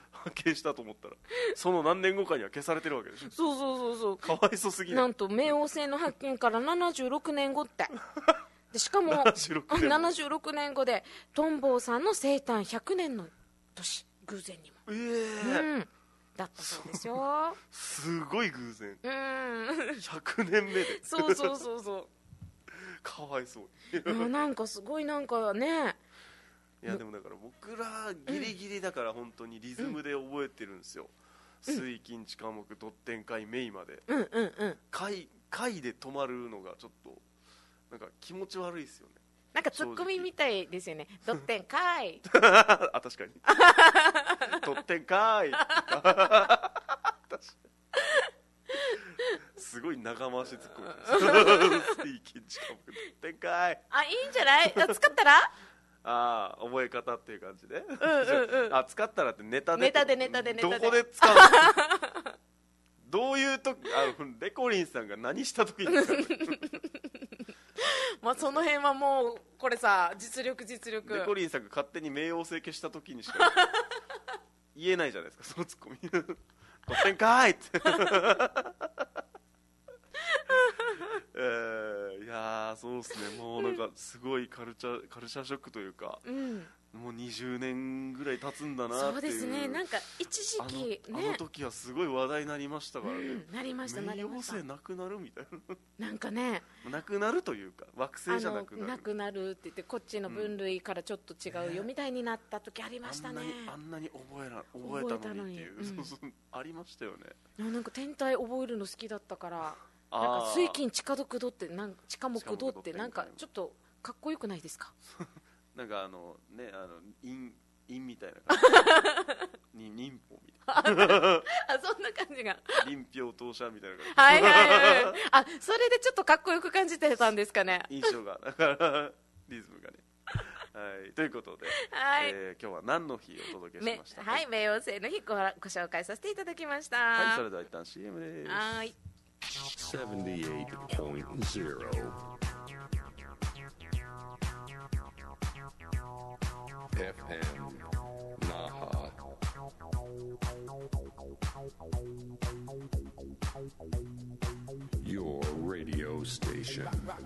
発見したと思ったらその何年後かには消されてるわけでしょ。 そうそうそうそう、 かわいそすぎない。 なんと冥王星の発見からななじゅうろくねんごってでしかもななじゅうろくねんごななじゅうろくねんごでトンボーさんの生誕ひゃくねんの年、偶然にも、 えーうん、だったそうですよすごい偶然。 うんひゃくねんめでそうそうそうそかわいそううもうなんかすごいなんかね、 いやでもだから僕らギリギリだから本当にリズムで覚えてるんですよ、うん、水金地火木ドッテンカイメイまで、 うんうんうん、 貝貝で止まるのがちょっとなんか気持ち悪いですよね。 なんかツッコミみたいですよね。ドッテンかいあ、確かにドッテンかい確かにすごい長回しツッコミ水金地火木ドッテンかい、 あ、いいんじゃない、使ったらああ、覚え方っていう感じで、 うんうんうん、 あ、使ったらってネタでネタでネタでネタでどこで使うのどういう時、あのレコリンさんが何した時に使うのまあその辺はもうこれさ、実力実力、 レコリンさんが勝手に冥王星消した時にしか言えないじゃないですか、そのツッコミドッテンかーいってえー、いやーそうですね、もうなんかすごいカルチャーカルチャーショックというか、うん、もうにじゅうねんぐらい経つんだなっていう。 そうですね、なんか一時期あの、ね、あの時はすごい話題になりましたからね、 うん、なりましたなりました。 冥王星なくなるみたいななんかね、 なくなるというか惑星じゃなくなる、 なくなるって言ってこっちの分類からちょっと違うよみたいになった時ありましたね、 あんなにあんなに覚えら覚えたのにっていう、うん、そうそうありましたよね。 なんか天体覚えるの好きだったから、なんか水金地下木土ってなん地下木土ってなんかちょっとかっこよくないですかなんかあのね、あの陰陰みたいな感じに忍法みたいなあ、そんな感じが臨氷投射みたいな感じはいはいはいあ、それでちょっとかっこよく感じてたんですかね、 印象がだからリズムがねはい、ということで、はい、えー、今日は何の日をお届けしましたか。 はい、冥王星の日ごご紹介させていただきました。 はい、それでは一旦 シーエム です。 はいセブンティエイトポイントゼロ エフエム Naha Your radio station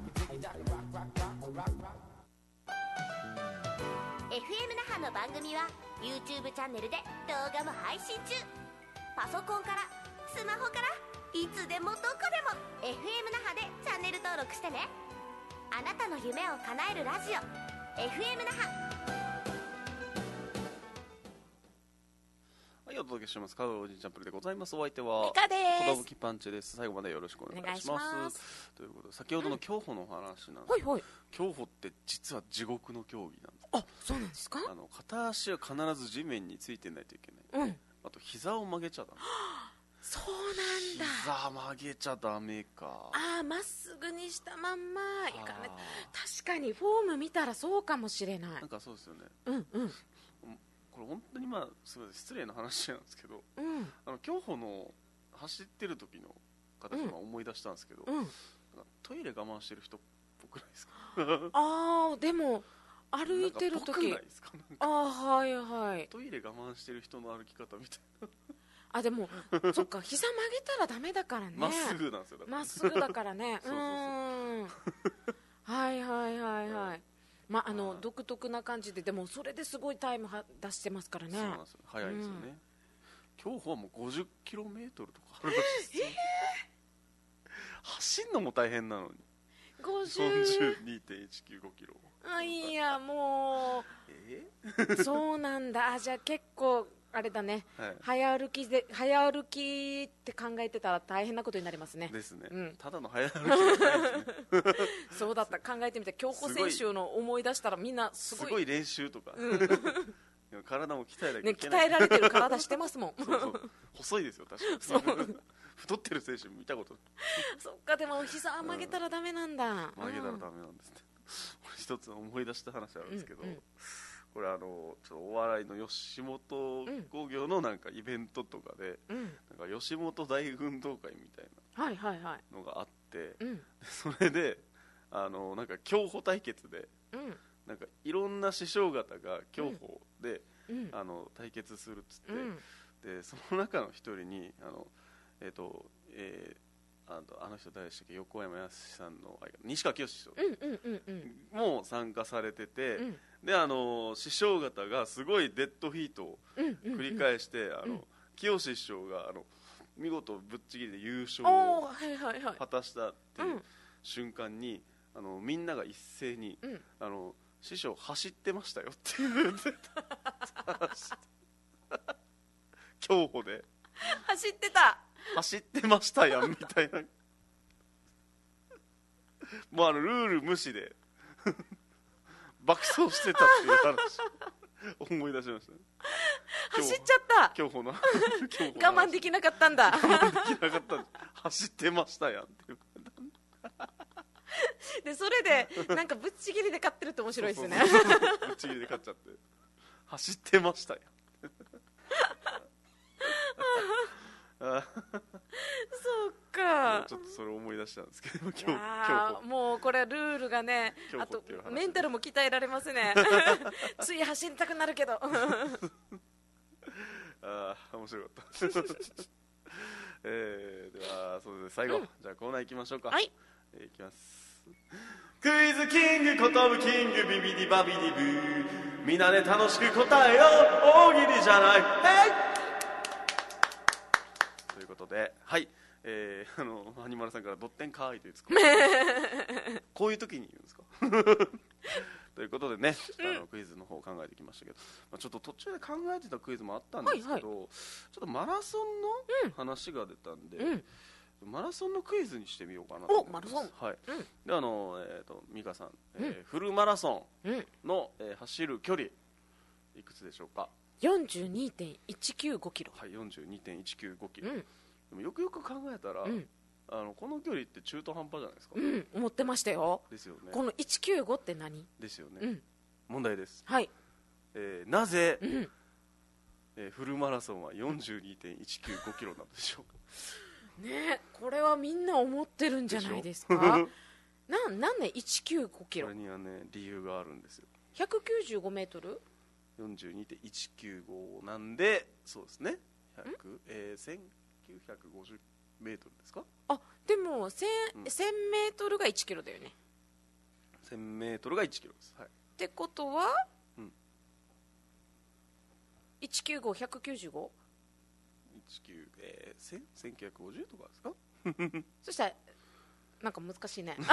エフエム 那覇の番組は YouTube チャンネルで動画も配信中。パソコンからスマホからいつでもどこでも エフエム 那覇でチャンネル登録してね。あなたの夢を叶えるラジオ エフエム 那覇。 はい、お届けしますカウおじいチャンプルでございます。お相手はミカです子供きパンチです。最後までよろしくお願いします。 お願いしますということで先ほどの競歩の話なんですけど、 はいはい、 競歩って実は地獄の競技なんです。 あ、そうなんですか。 あの片足は必ず地面についてないといけない、うん、あと膝を曲げちゃダメそうなんだ。 膝曲げちゃダメか。 ああ、まっすぐにしたまんまいかない。確かにフォーム見たらそうかもしれない。 なんかそうですよね。 うんうん。 これ本当にまあすごい失礼な話なんですけど、 うん、あの競歩の走ってる時の形を思い出したんですけど、うん、なんかトイレ我慢してる人っぽくないですかああ、でも歩いてる時なんかぽくないですか。 ああ、はいはい。 トイレ我慢してる人の歩き方みたいなあ、でもそっか、膝曲げたらダメだからね。 まっすぐなんですよ。 まっすぐだからねそうそうそう、うーんはいはいはいはい、まあ、あの独特な感じで、でもそれですごいタイムは出してますからね。 そうなんですよ、速いですよね、うん、競歩はもう ごじゅっキロメートル とかあるらしいですよ、えー、走るのも大変なのにごじゅうよんじゅうにてんいちきゅうごキロ。 あ、いやもう、 えー、そうなんだ。あ、じゃあ結構あれだね、はい、早歩きで早歩きって考えてたら大変なことになりますね。 ですね、 うん、 ただの早歩きじゃないですねそうだった。考えてみて、競歩選手の思い出したらみんなすごいすごい練習とか、うん、体も鍛えなきゃいけない、ね、鍛えられてる体してますもんそうそう細いですよ、確かに太ってる選手見たことないそっか、でも膝曲げたらダメなんだ、うん、 曲げたらダメなんですね。一つ思い出した話あるんですけど、うんうん、これあのちょっとお笑いの吉本興業のなんかイベントとかで、うん、なんか吉本大運動会みたいなのがあって、はいはいはい、それであのなんか競歩対決で、うん、なんかいろんな師匠方が競歩で、 うん、 あの対決するっつって、 うん、 でその中の一人にあのえっ、ー、とえーあのあの人誰でしたっけ、横山やすしさんの西川きよし師匠も参加されてて、うん、であの師匠方がすごいデッドヒートを繰り返して、あのきよし師匠があの見事ぶっちぎりで優勝を果たしたっていう瞬間に、あのみんなが一斉に、うん、あの師匠走ってましたよっていう競歩で走ってた走ってましたやんみたいなもうあのルール無視で爆走してたっていう話思い出しました、ね、 走っちゃった競歩の我慢できなかったんだ我慢できなかった走ってましたやんっていうでそれでなんかぶっちぎりで勝ってると面白いですねぶっちぎりで勝っちゃって走ってましたやんそうか、 ちょっとそれを思い出したんですけど、 今日もうこれルールがね、あとメンタルも鍛えられますねつい走りたくなるけどああ面白かったえー、ではそうです、最後、うん、じゃあコーナー行きましょうか。 はい、 えー、いきます。クイズキングことぶキングビビディバビディブー、みんなで楽しく答えよう、大喜利じゃない、ヘイということで、はい、えー、あのアニマルさんからドッテンカーイというツッコミこういう時に言うんですかということでね、あのクイズの方を考えてきましたけど、まあ、ちょっと途中で考えてたクイズもあったんですけど、はいはい、ちょっとマラソンの話が出たんで、うん、マラソンのクイズにしてみようかなと思います。 お、マラソン、 はい、うん、であの、えー、と美香さん、えーうん、フルマラソンの、えー、走る距離いくつでしょうか。 よんじゅうにてんいちきゅうごキロ。 はい、よんじゅうにてんいちきゅうごキロ、うん、でもよくよく考えたら、うん、あのこの距離って中途半端じゃないですか。 うん、思ってましたよ。 ですよね。 このいちきゅうごって何ですよね、 うん、 問題です。 はい、 えー、なぜ、うん、えー、フルマラソンは よんじゅうにてんいちきゅうごキロなんでしょうかね、これはみんな思ってるんじゃないですかな、なんでいちきゅうごキロ。 これにはね理由があるんですよ。 ひゃくきゅうじゅうごメートルよんじゅうにてんいちきゅうご なんで、そうですね、ひゃく、えー、せんきゅうひゃくごじゅうメートルですか。 あ、でも 1000, うん、せんメートルがいちキロだよね。 せんメートルがいちキロです、はい、 ってことは、うん、いちきゅうご、ひゃくきゅうじゅうご、 いちきゅう、えー、せんきゅうひゃくごじゅうとかですかそしたらなんか難しいね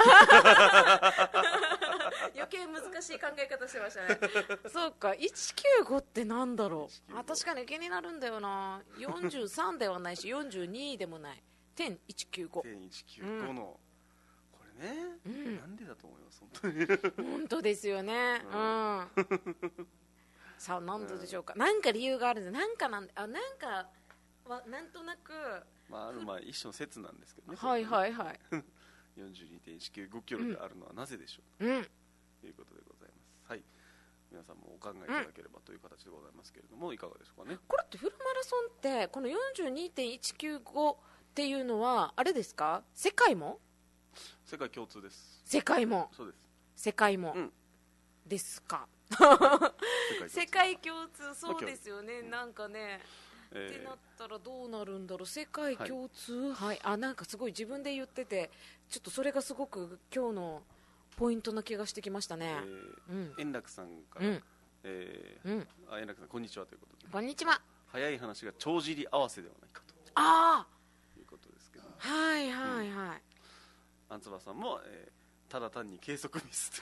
余計難しい考え方してましたねそうか、いちきゅうごってなんだろう。あ、確かに気になるんだよな。よんじゅうさんではないしよんじゅうにでもない。点いちきゅうご点いちきゅうごの、うん、これね、うん、なんでだと思います本当に本当ですよね、うん、うん、さあ何度でしょうか、うん、なんか理由があるんで、なんかなんあなんかはなんとなく、 まあ、あるまあ一種の説なんですけどねはいはいはいよんじゅうにてんいちきゅうごキロであるのはなぜでしょう、 うん、 ということでございます。はい、皆さんもお考えいただければという形でございますけれども、うん、いかがでしょうかね。 これってフルマラソンってこの よんじゅうにてんいちきゅうご っていうのはあれですか、世界も世界共通です。 世界もそうです。 世界も、うん、ですか世界共通、そうですよね、うん、なんかね、えー、ってなったらどうなるんだろう。世界共通、はい、はい、あ、なんかすごい自分で言っててちょっとそれがすごく今日のポイントな気がしてきましたね、えーうん、 円楽さんから、うんえーうん、あ円楽さんこんにちはということで、 こんにちは。 早い話が帳尻合わせではないかと、 ああいうことですけど、 はいはいはい、 あんつばさんも、えー、ただ単に計測ミス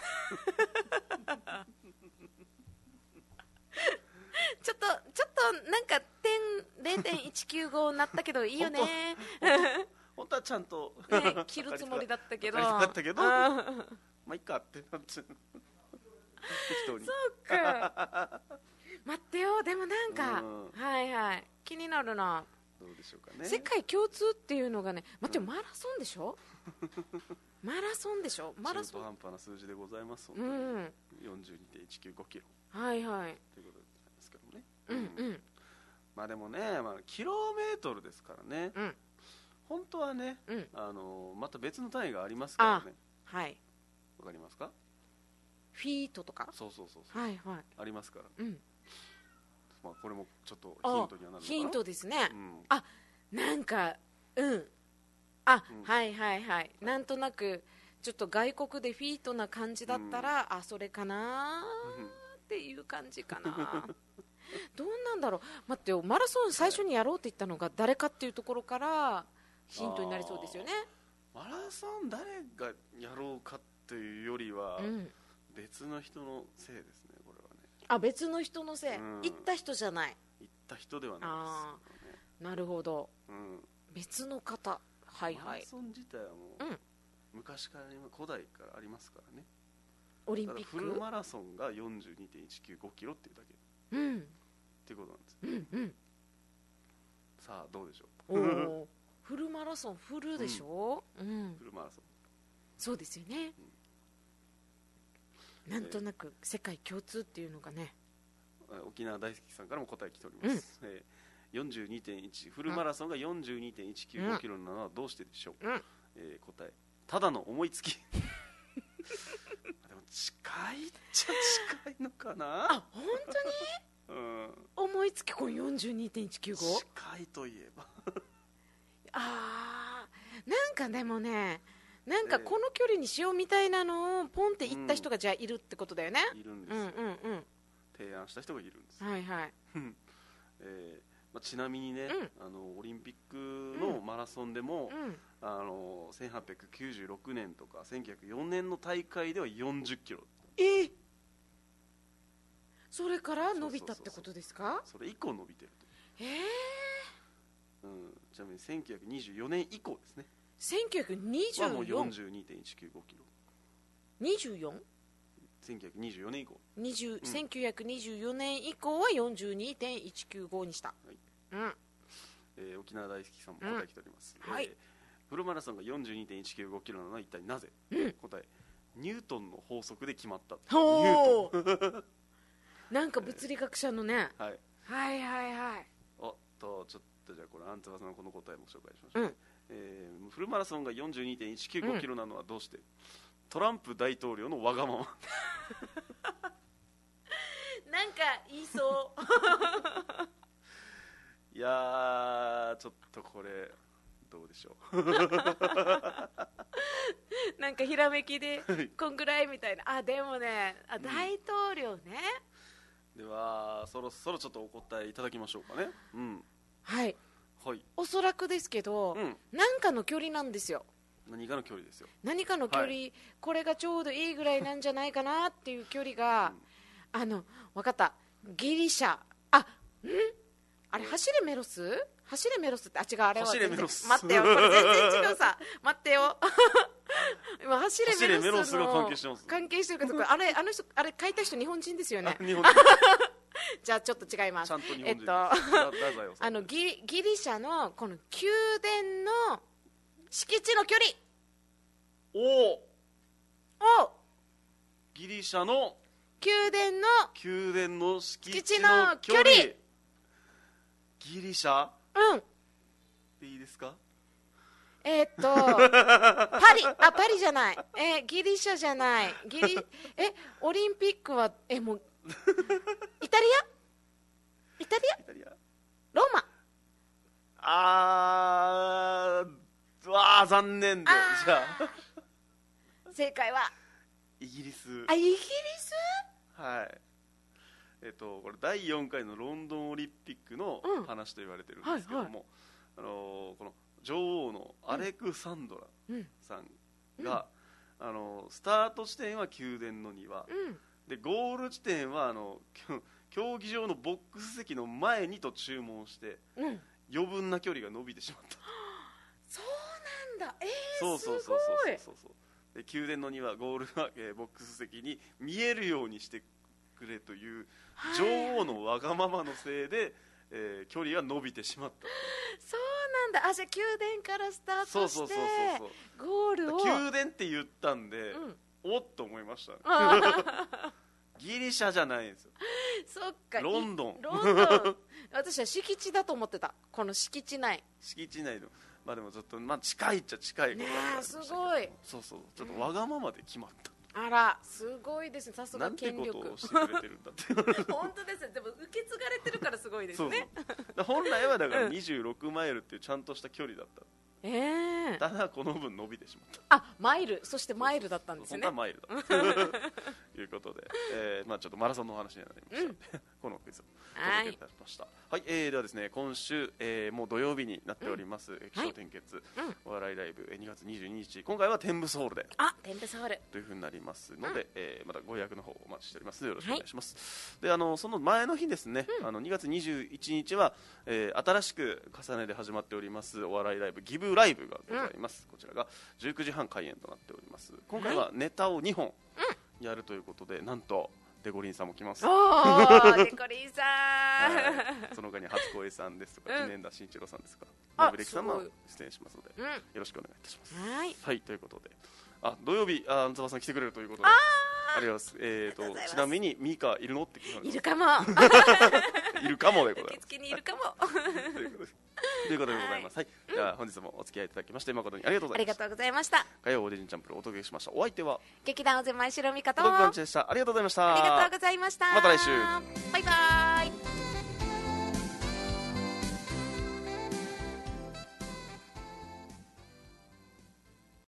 ちょっとちょっとなんか点 れいてんいちきゅうご になったけどいいよね本当はちゃんと、 ね、切るつもりだったけどだったけどまあいいかってなっちゃうそうか待ってよ、でもなんか、うん、はいはい気になるな。 どうでしょうかね。 世界共通っていうのがね、待ってよ、うん、マラソンでしょマラソンでしょマラソン、 中途半端な数字でございます、 うん、 よんじゅうにてんいちきゅうごキロはいはいということですけどね、 うんうん、 まあでもね、まあ、キロメートルですからね、うん、本当はね、うん、あのまた別の単位がありますからね。 はい、 わかりますか。 フィートとか、 そうそうそうそう、 はいはい、 ありますから、 うん、 まあ、これもちょっとヒントにはなるのかな。 ヒントですね、 うん、 あ、なんかうんあ、 うん、 はいはいはい、なんとなくちょっと外国でフィートな感じだったら、うん、あ、それかなっていう感じかなどうなんだろう、待ってよ、マラソン最初にやろうって言ったのが誰かっていうところからヒントになりそうですよね。 マラソン誰がやろうかっていうよりは、うん、別の人のせいですね、これはね。 あ、別の人のせい、うん、行った人じゃない、 行った人ではないですよね。 なるほど、 うん、 別の方、はいはい。 マラソン自体はもう、うん、昔から古代からありますからね。 オリンピックフルマラソンが よんじゅうにてんいちきゅうご キロっていうだけ、 うん、 っていうことなんです、 うんうん、 さあどうでしょうおフルマラソンフルでしょ、うんうん、 フルマラソン、そうですよね、うん、なんとなく世界共通っていうのがね、 えー、沖縄大好きさんからも答え来ております、うん、えー、よんじゅうにてんいち フルマラソンが よんじゅうにてんいちきゅうご キロなのはどうしてでしょう、うん、えー、答え、ただの思いつきでも近いっちゃ近いのかな。 あ、本当に、うん、思いつきこの よんじゅうにてんいちきゅうご近いといえばあー、なんかでもね、なんかこの距離にしようみたいなのをポンって言った人がじゃあいるってことだよね、 うん、いるんですよ、 うんうんうん、 提案した人がいるんです、 はいはいえーまあ、ちなみにね、うん、あのオリンピックのマラソンでも、うん、あのせんはっぴゃくきゅうじゅうろくねんとかせんきゅうひゃくよねんの大会ではよんじゅっキロ。 えー、それから伸びたってことですか。 それ以降伸びてると。 えー、うん、ちなみにせんきゅうひゃくにじゅうよねん以降ですね。 せんきゅうひゃくにじゅうよんはもうよんじゅうにてんいちきゅうご キロ。 にじゅうよん？ せんきゅうひゃくにじゅうよねん以降、 20うん、せんきゅうひゃくにじゅうよねん以降は よんじゅうにてんいちきゅうご にした、はい、うん、 えー、沖縄大好きさんも答え来ております、うん、 はい、 えー、フルマラソンが よんじゅうにてんいちきゅうご キロなのは一体なぜ、うん、答え、ニュートンの法則で決まった。 ほーなんか物理学者のね、 えーはい、 はいはいはいおっと、ちょっとじゃあこれアンツバさんのこの答えも紹介しましょう、うん、えー、フルマラソンが よんじゅうにてんいちきゅうご キロなのはどうして、うん、トランプ大統領のわがままなんか言いそういやー、ちょっとこれどうでしょうなんかひらめきでこんぐらいみたいな。あ、でもね、あ、大統領ね、 うん、ではそろそろちょっとお答えいただきましょうかね、うん、 はい、 はい、 おそらくですけど、うん、何かの距離なんですよ。 何かの距離ですよ。 何かの距離、はい、これがちょうどいいぐらいなんじゃないかなっていう距離が、うん、あの分かった、ギリシャ、あ、んあれ、走れメロス、走れメロスって、あ、違う、あれは全然、待ってよ、これ全然違うさ待ってよ今走れメロスの関係してます、 関係してるかとか、あれ、あの人、あれ書いた人日本人ですよね。 日本人じゃあちょっと違います。 ちゃんと日本人、 えっと、あの ギ, ギリシャのこの宮殿の敷地の距離。 おおギリシャの宮殿の宮殿の敷地の距離。ギリシャ、 うん、 でいいですか。 えー、っとパリ、あ、パリじゃない、えー、ギリシャじゃない、ギリえオリンピックはえもうイタリアイタリアイタリアローマ。 あー、わー、残念で、じゃあ正解はイギリス。 あ、イギリス、 はい、えっと、これだいよんかいのロンドンオリンピックの話と言われてるんですけども、うん、はいはい、あのー、この女王のアレクサンドラさんが、うん、あのー、スタート地点は宮殿の庭、うん、でゴール地点はあの競技場のボックス席の前にと注文して、うん、余分な距離が伸びてしまった。 そうなんだ、えー、 そうそうそうそうそうそうで宮殿の庭、ゴールは、えー、ボックス席に見えるようにしてくれという女王のわがままのせいで、えー、距離が伸びてしまった。 そうなんだ。あ、じゃあ宮殿からスタートしてそうそうそうそうそうゴールを宮殿って言ったんで、うん、おっと思いました、ね、ギリシャじゃないんですよ。 そっか、 ロンドンロンドン私は敷地だと思ってた。この敷地内敷地内の、まあでもちょっと、まあ、近いっちゃ近いことね。すごい。 そうそう、ちょっとわがままで決まった、 あらすごいですね、さすなんてが権力ことをしてくれてるんだって本当ですね、でも受け継がれてるからすごいですそうそうね。 だから本来はだからにじゅうろくマイルっていうちゃんとした距離だったええただこの分伸びてしまったあマイル、そしてマイルだったんですね。 本当はマイルだということで、えーまあ、ちょっとマラソンのお話になりましたので、このクイズをお届けいたしました。はい、えー、ではですね今週、えー、もう土曜日になっております、うん、気象転結、はい、お笑いライブにがつにじゅうににち、今回は天部ソウルであ天部ソウルというふうになりますので、うん、えー、またご予約の方お待ちしておりますのでよろしくお願いします、はい、であのその前の日ですね、うん、あのにがつにじゅういちにちは、えー、新しく重ねで始まっておりますお笑いライブギブライブがございます、うん、こちらがじゅうくじはん開演となっております。今回はネタをにほんやるということで、うん、なんとデコリンさんも来ます。 おーデコリンさん、 はい、その他に初恋さんですとか、知念田慎一郎さんですとか、マブレキさんも出演しますので、うん、よろしくお願いいたします。はい、はい、ということで、あ土曜日あザバさん来てくれるということで、あ, ありがとうございます。えーとちなみにミカいるのって聞いたんです。 いるかもいるかもでございます。 受付にいるかもということでということでございます。はい、はい、では本日もお付き合いいただきまして誠にありがとうございました。 ありがとうございました。 火曜オーディションチャンプルをお届けしました。お相手は劇団おぜまいしろみかと僕がんちでした。ありがとうございました。 ありがとうございました。 また来週。 バイバーイ。